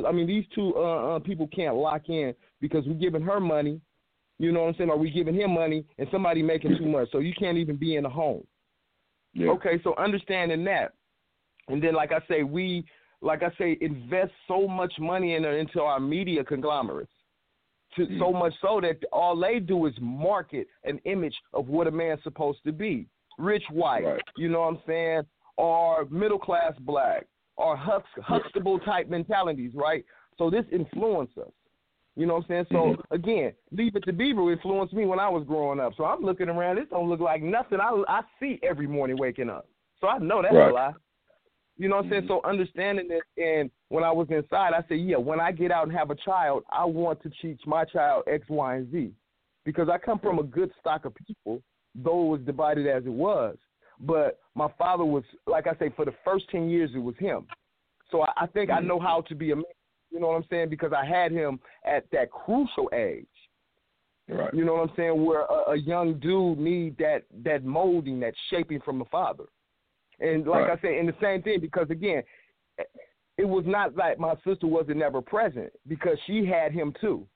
people can't lock in because we're giving her money, you know what I'm saying, or we're giving him money and somebody making too much. So you can't even be in the home. Yeah. Okay, so understanding that. And then, like I say, invest so much money into our media conglomerates. So much so that all they do is market an image of what a man's supposed to be. Rich white, you know what I'm saying, or middle-class black, or Huxtable type mentalities, right? So this influences us. You know what I'm saying? So, again, Leave It to Beaver influenced me when I was growing up. So I'm looking around. This don't look like nothing I see every morning waking up. So I know that's a lie. You know what I'm saying? So understanding this, and when I was inside, I said, when I get out and have a child, I want to teach my child X, Y, and Z. Because I come from a good stock of people, though it was divided as it was. But my father was, like I say, for the first 10 years, it was him. So I think I know how to be a man. You know what I'm saying? Because I had him at that crucial age. Right. You know what I'm saying? Where a young dude need that molding, that shaping from the father. And like I said, and the same thing, because again, it was not like my sister wasn't never present because she had him too.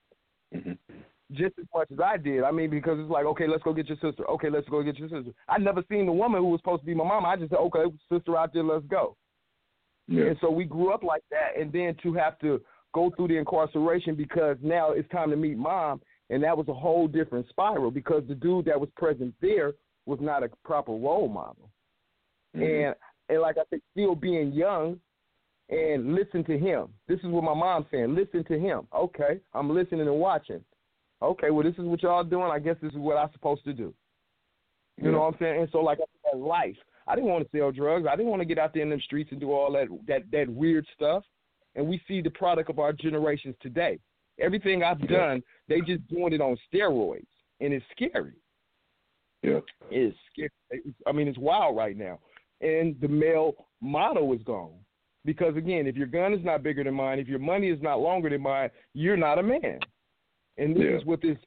Just as much as I did. I mean, because it's like, okay, let's go get your sister. Okay, let's go get your sister. I never seen the woman who was supposed to be my mama. I just said, okay, sister out there, let's go. Yeah. And so we grew up like that, and then to have to go through the incarceration because now it's time to meet mom, and that was a whole different spiral because the dude that was present there was not a proper role model. And like I said, still being young and listen to him. This is what my mom's saying. Listen to him. Okay, I'm listening and watching. Okay, well, this is what y'all doing. I guess this is what I'm supposed to do. You know what I'm saying? And so, like I said, life. I didn't want to sell drugs. I didn't want to get out there in the streets and do all that weird stuff. And we see the product of our generations today. Everything I've done, they just doing it on steroids, and it's scary. Yeah, it's scary. It's wild right now. And the male motto is gone. Because, again, if your gun is not bigger than mine, if your money is not longer than mine, you're not a man. And this is what this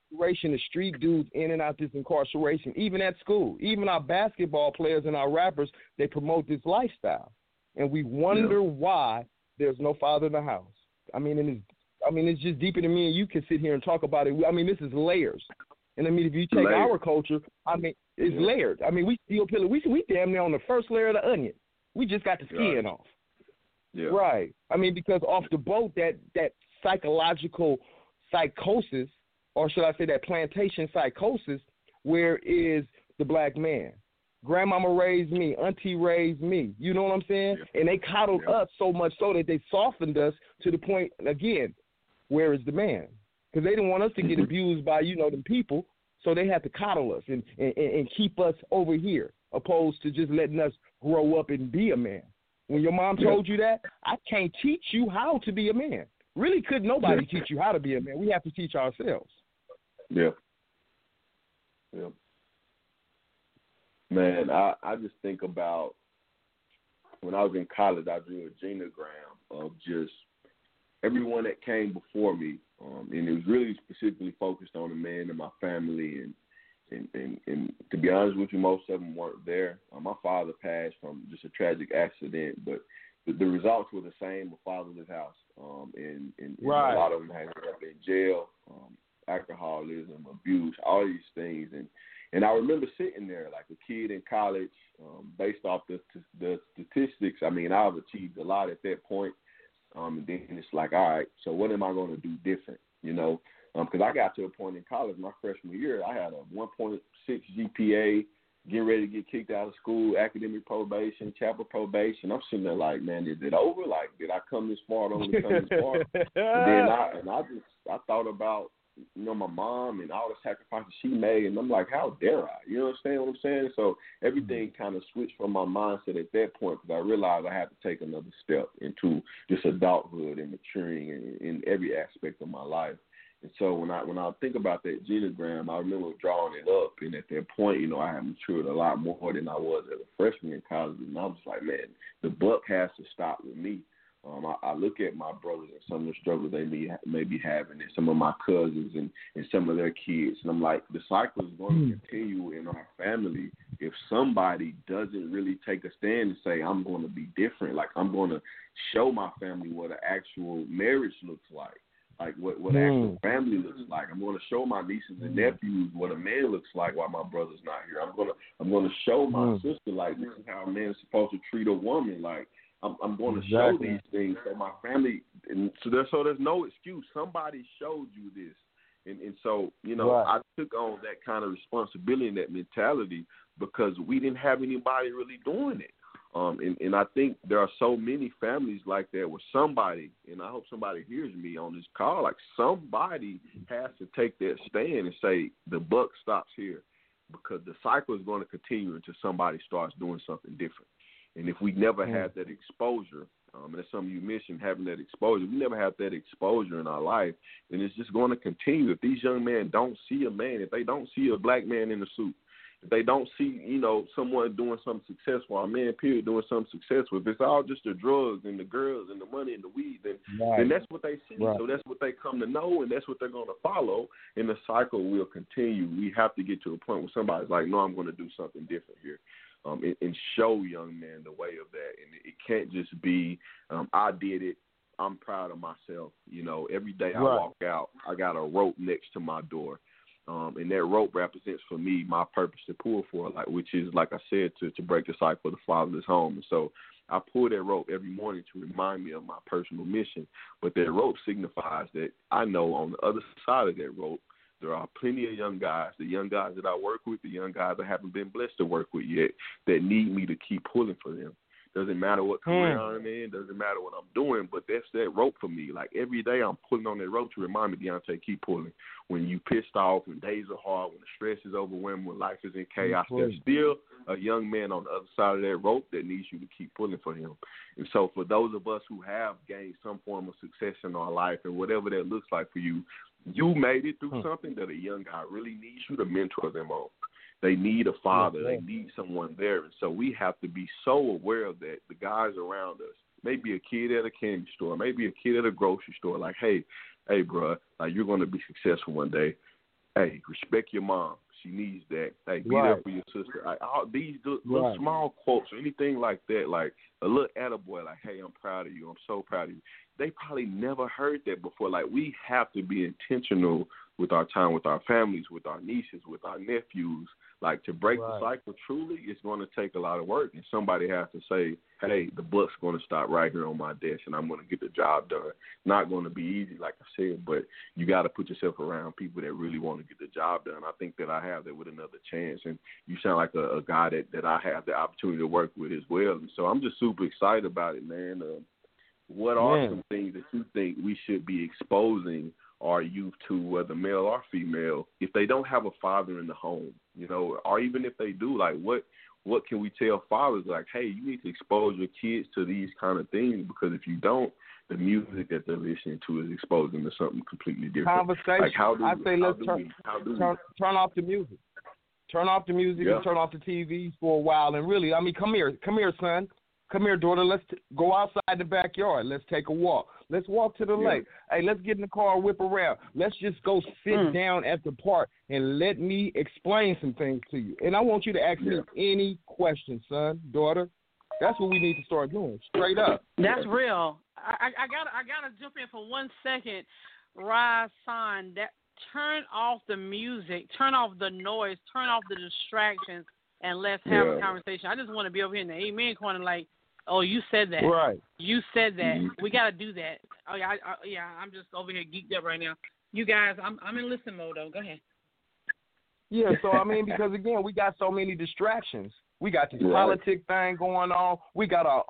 incarceration, the street dudes in and out this incarceration, even at school. Even our basketball players and our rappers, they promote this lifestyle. And we wonder why there's no father in the house. I mean, it's just deeper than me and you can sit here and talk about it. I mean, this is layers. And I mean, if you take our culture, I mean, it's layered. I mean, we still peel it. We damn near on the first layer of the onion. We just got the skin off. Yeah. Right. I mean, because off the boat, that psychological psychosis, or should I say that plantation psychosis, where is the black man? Grandmama raised me, auntie raised me. You know what I'm saying? Yeah. And they coddled us so much so that they softened us to the point, again, where is the man? Because they didn't want us to get abused by, them people, so they had to coddle us and keep us over here, opposed to just letting us grow up and be a man. When your mom told you that, I can't teach you how to be a man. Really could nobody teach you how to be a man. We have to teach ourselves. Yeah. Yeah. Man, I just think about when I was in college, I drew a genogram of just everyone that came before me, and it was really specifically focused on the man in my family. And to be honest with you, most of them weren't there. My father passed from just a tragic accident, but the results were the same: a fatherless house, and a lot of them had ended up in jail, alcoholism, abuse, all these things, and I remember sitting there like a kid in college, based off the statistics. I mean, I've achieved a lot at that point, and then it's like, all right, so what am I going to do different? Because I got to a point in college, my freshman year, I had a 1.6 GPA, getting ready to get kicked out of school, academic probation, chapel probation. I'm sitting there like, man, is it over? Like, did I come this far? I don't want to come this far. And then I thought about, my mom and all the sacrifices she made, and I'm like, how dare I? You understand what I'm saying? So everything kind of switched from my mindset at that point, because I realized I had to take another step into just adulthood and maturing in every aspect of my life. And so when I think about that genogram, I remember drawing it up, and at that point, I had matured a lot more than I was as a freshman in college, and I was like, man, the buck has to stop with me. I look at my brothers and some of the struggles they may be having, and some of my cousins and some of their kids, and I'm like, the cycle is going to continue in our family if somebody doesn't really take a stand and say, I'm going to be different. Like, I'm going to show my family what an actual marriage looks like what an actual family looks like. I'm going to show my nieces and nephews what a man looks like while my brother's not here. I'm going to show my sister, like, this is how a man's supposed to treat a woman. Like, I'm going to show these things so my family, and so there's no excuse. Somebody showed you this. And so, I took on that kind of responsibility and that mentality because we didn't have anybody really doing it. And I think there are so many families like that where somebody, and I hope somebody hears me on this call, like somebody has to take that stand and say the buck stops here, because the cycle is going to continue until somebody starts doing something different. And if we never had that exposure, and that's something you mentioned, having that exposure, we never have that exposure in our life, then it's just going to continue. If these young men don't see a man, if they don't see a black man in a suit, if they don't see, someone doing something successful, a man, period, doing something successful, if it's all just the drugs and the girls and the money and the weed, then that's what they see. Right. So that's what they come to know, and that's what they're going to follow, and the cycle will continue. We have to get to a point where somebody's like, no, I'm going to do something different here. And show young men the way of that. And it can't just be, I did it, I'm proud of myself. Every day I walk out, I got a rope next to my door. And that rope represents for me my purpose to pull for, which is, like I said, to break the cycle of the fatherless home. And so I pull that rope every morning to remind me of my personal mission. But that rope signifies that I know on the other side of that rope, there are plenty of young guys, the young guys that I work with, the young guys I haven't been blessed to work with yet, that need me to keep pulling for them. Doesn't matter what career I'm in, doesn't matter what I'm doing, but that's that rope for me. Like, every day I'm pulling on that rope to remind me, Deontay, keep pulling. When you pissed off, when days are hard, when the stress is overwhelming, when life is in chaos, there's still a young man on the other side of that rope that needs you to keep pulling for him. And so for those of us who have gained some form of success in our life, and whatever that looks like for you, you made it through something that a young guy really needs you to mentor them on. They need a father. They need someone there. And so we have to be so aware of that. The guys around us, maybe a kid at a candy store, maybe a kid at a grocery store, like, hey, bro, like, you're going to be successful one day. hey, respect your mom. She needs that. Hey, be there for your sister. All these little small quotes or anything like that, like a little attaboy, like, hey, I'm proud of you. I'm so proud of you. They probably never heard that before. Like, we have to be intentional with our time, with our families, with our nieces, with our nephews. Like, to break the cycle truly, it's going to take a lot of work. And somebody has to say, hey, the buck's going to stop right here on my desk, and I'm going to get the job done. Not going to be easy, like I said, but you got to put yourself around people that really want to get the job done. I think that I have that with Another Chance, and you sound like a guy that I have the opportunity to work with as well. And so I'm just super excited about it, man. What are some things that you think we should be exposing our youth to, whether male or female, if they don't have a father in the home, you know, or even if they do, like what can we tell fathers, like, hey, you need to expose your kids to these kind of things, because if you don't, the music that they're listening to is exposing to something completely different. Conversation. Like, I say let's turn off the music. Turn off the music and turn off the TV for a while. And really, I mean, come here, son. Come here, daughter. Let's go outside the backyard. Let's take a walk. Let's walk to the lake. Hey, let's get in the car and whip around. Let's just go sit down at the park and let me explain some things to you. And I want you to ask me any questions, son, daughter. That's what we need to start doing, straight up. That's real. I gotta jump in for 1 second. Rasan, that turn off the music, turn off the noise, turn off the distractions, and let's have a conversation. I just want to be over here in the amen corner, like, oh, you said that. Right. You said that. We got to do that. Oh, yeah, I'm just over here geeked up right now. You guys, I'm in listen mode, though. Go ahead. Yeah, so, I mean, because, again, we got so many distractions. We got this politic thing going on. We got our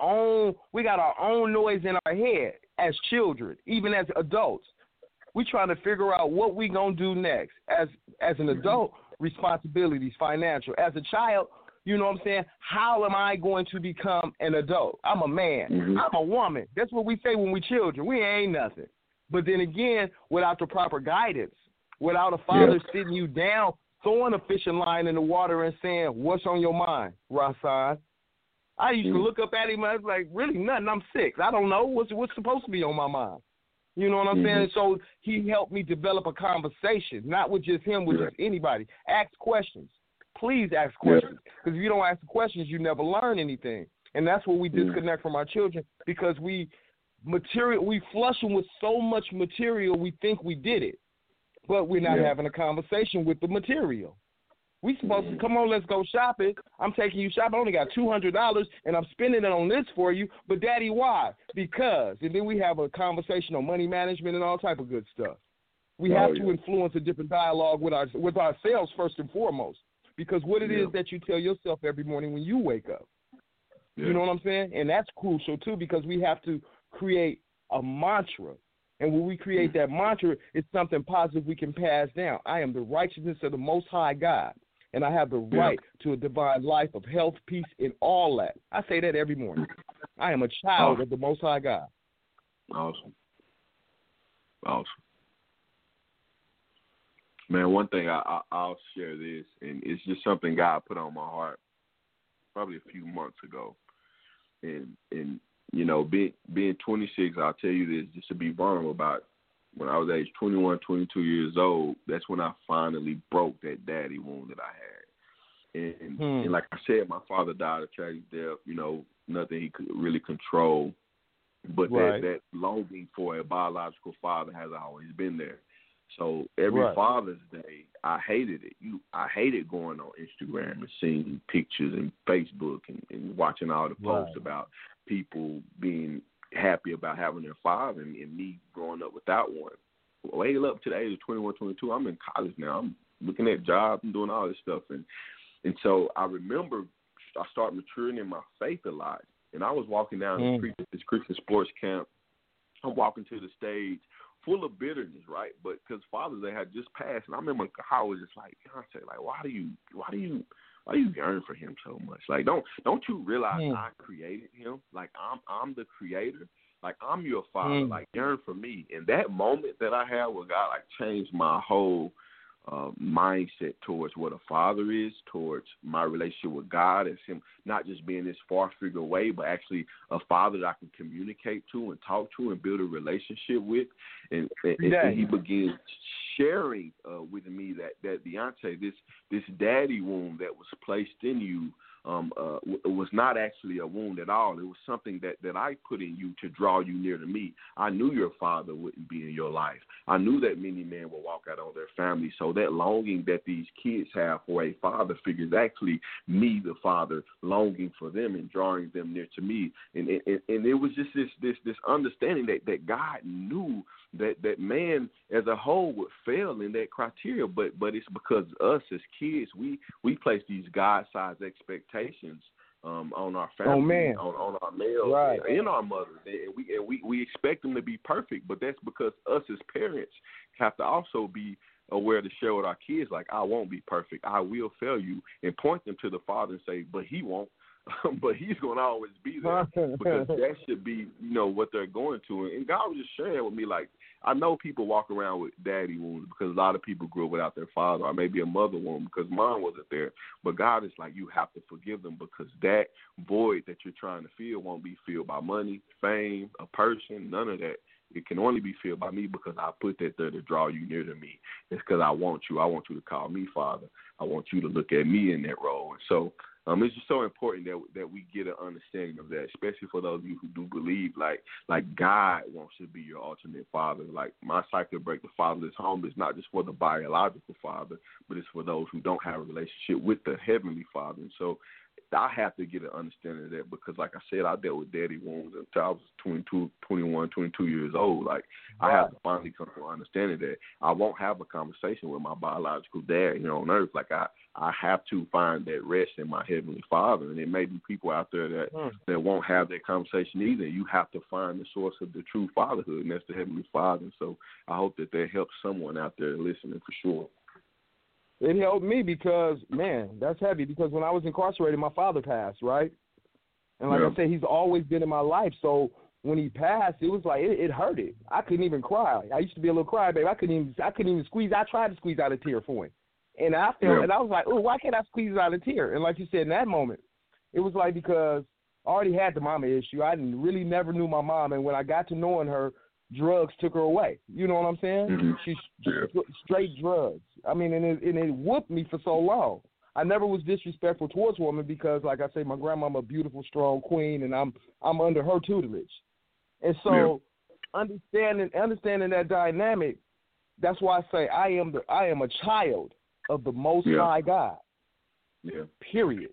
own noise in our head as children, even as adults. We trying to figure out what we going to do next. As an adult, responsibilities, financial. As a child, you know what I'm saying? How am I going to become an adult? I'm a man. I'm a woman. That's what we say when we children. We ain't nothing. But then again, without the proper guidance, without a father sitting you down, throwing a fishing line in the water and saying, what's on your mind, Rasan? I used to look up at him and I was like, really nothing. I'm 6. I don't know what's supposed to be on my mind. You know what I'm saying? So he helped me develop a conversation, not with just him, with just anybody. Ask questions. Please ask questions. Because if you don't ask the questions, you never learn anything. And that's where we disconnect from our children, because we flush them with so much material, we think we did it. But we're not having a conversation with the material. We supposed to, come on, let's go shopping. I'm taking you shopping. I only got $200, and I'm spending it on this for you. But, Daddy, why? Because. And then we have a conversation on money management and all type of good stuff. We have to influence a different dialogue with ourselves first and foremost. Because what it is that you tell yourself every morning when you wake up. You know what I'm saying? And that's crucial, too, because we have to create a mantra. And when we create that mantra, it's something positive we can pass down. I am the righteousness of the Most High God, and I have the right to a divine life of health, peace, and all that. I say that every morning. I am a child of the Most High God. Awesome. Man, one thing I'll share this, and it's just something God put on my heart probably a few months ago. And you know, being 26, I'll tell you this, just to be vulnerable about it. When I was age 21, 22 years old, that's when I finally broke that daddy wound that I had. And like I said, my father died a tragic death, you know, nothing he could really control. But that longing for a biological father has always been there. So every Father's Day, I hated it. I hated going on Instagram and seeing pictures and Facebook and watching all the posts about people being happy about having their father and me growing up without one. Way up to the age of 21, 22, I'm in college now. I'm looking at jobs and doing all this stuff. And so I remember I started maturing in my faith a lot. And I was walking down the street at this Christian sports camp. I'm walking to the stage full of bitterness, right? But because Father's Day had just passed, and I remember how I was just like, Beyonce, like, why do you yearn for him so much? Like, don't you realize I created him? Like, I'm the creator. Like, I'm your father. Like, yearn for me. And that moment that I had where God like changed my whole mindset towards what a father is, towards my relationship with God, as him not just being this far-figure away, but actually a father that I can communicate to and talk to and build a relationship with. And he begins sharing with me that Deontay, this daddy wound that was placed in you was not actually a wound at all. It was something that I put in you to draw you near to me. I knew your father wouldn't be in your life. I knew that many men would walk out on their family. So that longing that these kids have for a father figure is actually me, the father, longing for them and drawing them near to me. And it was just this understanding that God knew that man as a whole would fail in that criteria, but it's because us as kids, we place these God-sized expectations on our family, on our males, right, and our mothers, and we expect them to be perfect. But that's because us as parents have to also be aware to share with our kids, like, I won't be perfect, I will fail you, and point them to the Father and say, but he won't. But he's going to always be there, because that should be, what they're going to. And God was just sharing with me, like, I know people walk around with daddy wounds because a lot of people grew up without their father, or maybe a mother wound because mom wasn't there. But God is like, you have to forgive them, because that void that you're trying to fill won't be filled by money, fame, a person, none of that. It can only be filled by me, because I put that there to draw you near to me. It's because I want you. I want you to call me Father. I want you to look at me in that role. And so it's just so important that we get an understanding of that, especially for those of you who do believe, like God wants to be your ultimate father. Like, my cycle break, the fatherless home, is not just for the biological father, but it's for those who don't have a relationship with the heavenly Father. And so I have to get an understanding of that, because, like I said, I dealt with daddy wounds until I was 22 years old. Like, I have to finally come to understanding that I won't have a conversation with my biological dad, on earth. Like, I have to find that rest in my heavenly Father. And there may be people out there that won't have that conversation either. You have to find the source of the true fatherhood, and that's the heavenly Father. And so I hope that helps someone out there listening for sure. It helped me because, man, that's heavy, because when I was incarcerated, my father passed, right? And like I said, he's always been in my life. So when he passed, it was like, it hurted. I couldn't even cry. I used to be a little crybaby. I couldn't even squeeze. I tried to squeeze out a tear for him. And I felt, and I was like, oh, why can't I squeeze out a tear? And like you said, in that moment, it was like, because I already had the mama issue. I really never knew my mom. And when I got to knowing her, drugs took her away. You know what I'm saying? Mm-hmm. She's straight drugs. I mean, and it whooped me for so long. I never was disrespectful towards women, because, like I say, my grandmama a beautiful, strong queen, and I'm under her tutelage. And so understanding that dynamic, that's why I say I am a child of the Most High God. Yeah. Period.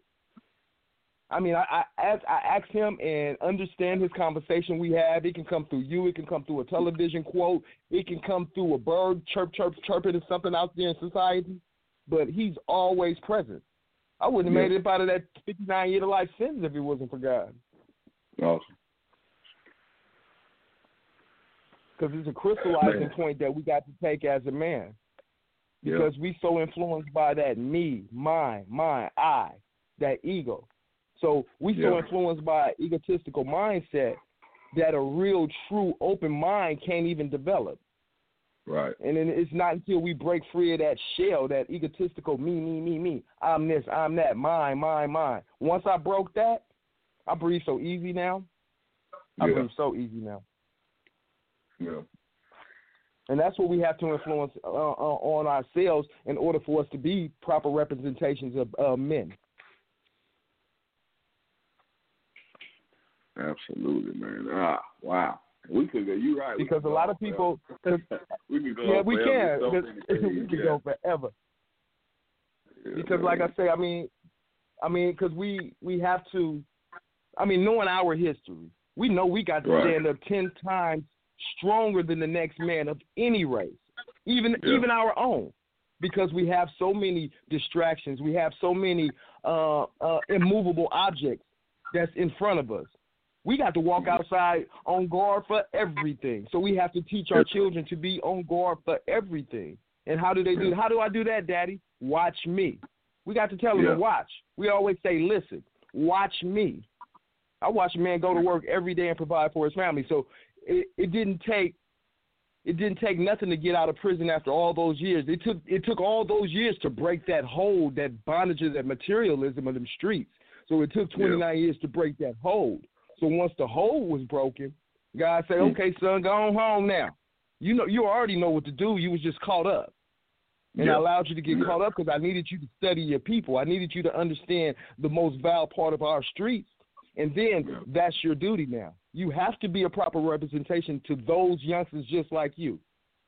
I mean, I ask him and understand his conversation we have. It can come through you. It can come through a television quote. It can come through a bird chirping something out there in society. But he's always present. I wouldn't have made it out of that 59-year-to-life sentence if it wasn't for God. Awesome. Because it's a crystallizing point that we got to take as a man. Because we so influenced by that me, mine, I, that ego. So we so influenced by an egotistical mindset that a real, true, open mind can't even develop. Right. And then it's not until we break free of that shell, that egotistical me, I'm this, I'm that, mine. Once I broke that, I breathe so easy now. I breathe so easy now. Yeah. And that's what we have to influence on ourselves in order for us to be proper representations of men. Absolutely, man. Wow. We could go. You're right. Because a lot of people. We can go. Yeah, we can. So we can go forever. Yeah, because, man. like I say, I mean, because we have to. I mean, knowing our history, we know we got to stand up 10 times stronger than the next man of any race, even our own, because we have so many distractions. We have so many immovable objects that's in front of us. We got to walk outside on guard for everything. So we have to teach our children to be on guard for everything. And how do they do? How do I do that, Daddy? Watch me. We got to tell them to watch. We always say, listen, watch me. I watch a man go to work every day and provide for his family. So it didn't take it didn't take nothing to get out of prison after all those years. It took all those years to break that hold, that bondage of that materialism of them streets. So it took 29 years to break that hold. So once the hold was broken, God said, okay, son, go on home now. You already know what to do. You was just caught up. And I allowed you to get caught up because I needed you to study your people. I needed you to understand the most vile part of our streets. And then that's your duty now. You have to be a proper representation to those youngsters just like you.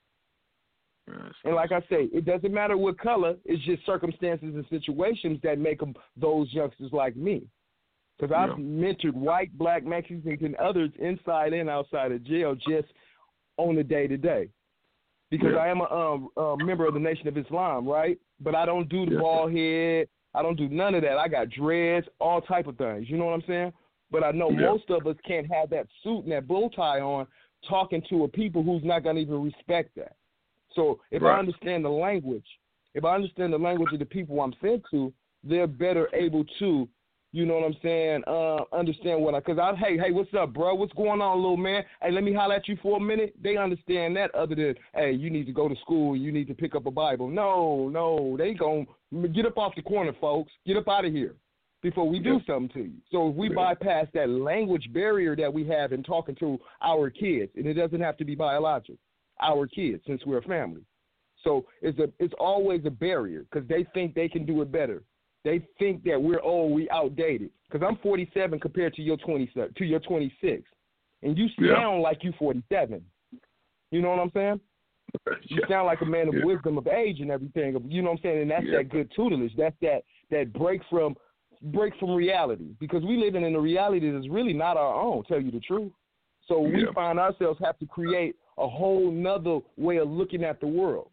And like I say, it doesn't matter what color. It's just circumstances and situations that make them those youngsters like me. Because I've mentored white, black, Mexicans, and others inside and outside of jail just on a day-to-day. Because I am a member of the Nation of Islam, right? But I don't do the bald head. I don't do none of that. I got dreads, all type of things. You know what I'm saying? But I know most of us can't have that suit and that bow tie on talking to a people who's not going to even respect that. So if I understand the language, of the people I'm sent to, they're better able to, you know what I'm saying, understand hey, what's up, bro? What's going on, little man? Hey, let me holler at you for a minute. They understand that other than, hey, you need to go to school. You need to pick up a Bible. No, they going to get up off the corner, folks. Get up out of here before we do something to you. So if we bypass that language barrier that we have in talking to our kids, and it doesn't have to be biological, our kids, since we're a family. So it's always a barrier because they think they can do it better. They think that we outdated. Because I'm 47 compared to your 27, to your 26, and you sound like you 47. You know what I'm saying? You sound like a man of wisdom, of age, and everything. You know what I'm saying? And that's that good tutelage. That's that break from reality. Because we living in a reality that's really not our own. Tell you the truth. So we find ourselves have to create a whole nother way of looking at the world.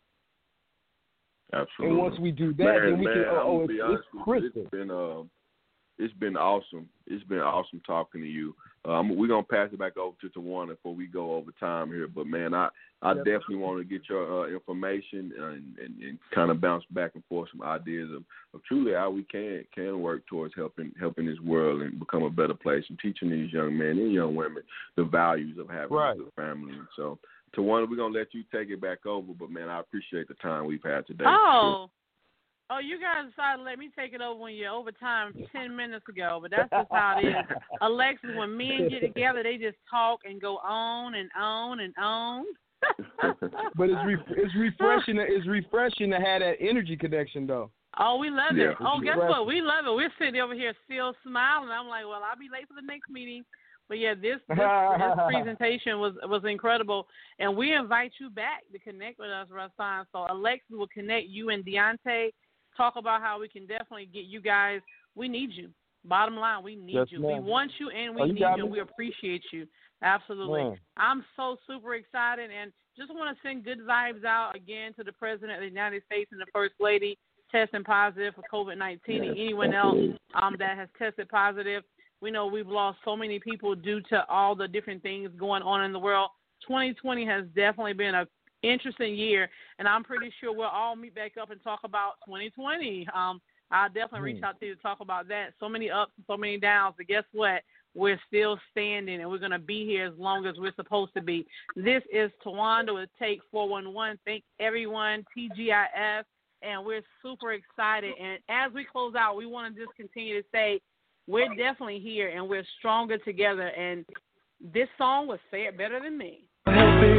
Absolutely. And once we do that, then we can. It's crystal. It's been awesome. It's been awesome talking to you. We're gonna pass it back over to Tawana before we go over time here. But man, I definitely want to get your information and kind of bounce back and forth some ideas of truly how we can work towards helping this world and become a better place and teaching these young men and young women the values of having a good family. And so, Tawana, we're going to let you take it back over, but, man, I appreciate the time we've had today. Oh, you guys decided to let me take it over when you're over time 10 minutes ago, but that's just how it is. Alexis, when men get together, they just talk and go on and on and on. But it's refreshing. It's refreshing to have that energy connection, though. Oh, we love it. Oh, guess what? We love it. We're sitting over here still smiling. I'm like, well, I'll be late for the next meeting. But, yeah, this presentation was incredible. And we invite you back to connect with us, Rassan. So Alexis will connect you and Deontay, talk about how we can definitely get you guys. We need you. Bottom line, we need you. Ma'am. We want you and we need you. We appreciate you. Absolutely. I'm so super excited and just want to send good vibes out again to the President of the United States and the First Lady testing positive for COVID-19 and anyone else that has tested positive. We know we've lost so many people due to all the different things going on in the world. 2020 has definitely been an interesting year, and I'm pretty sure we'll all meet back up and talk about 2020. I'll definitely reach out to you to talk about that. So many ups and so many downs, but guess what? We're still standing, and we're going to be here as long as we're supposed to be. This is Tawanda with Take 411. Thank everyone, TGIF, and we're super excited. And as we close out, we want to just continue to say we're definitely here, and we're stronger together. And this song was Say It Better Than Me. We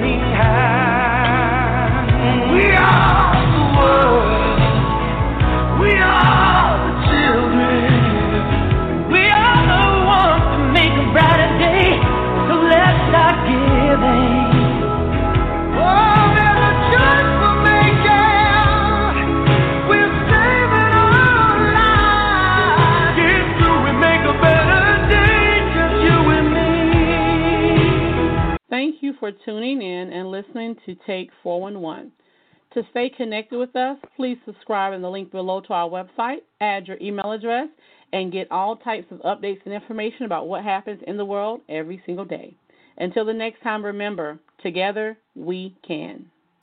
are the world. We are the children. We are the ones to make a brighter day. So let's start giving. Oh, there's a choice we're making. We're saving our lives. Yes, so we make a better day, just you and me. Thank you for tuning in and listening to Take 411. To stay connected with us, please subscribe in the link below to our website, add your email address, and get all types of updates and information about what happens in the world every single day. Until the next time, remember, together we can.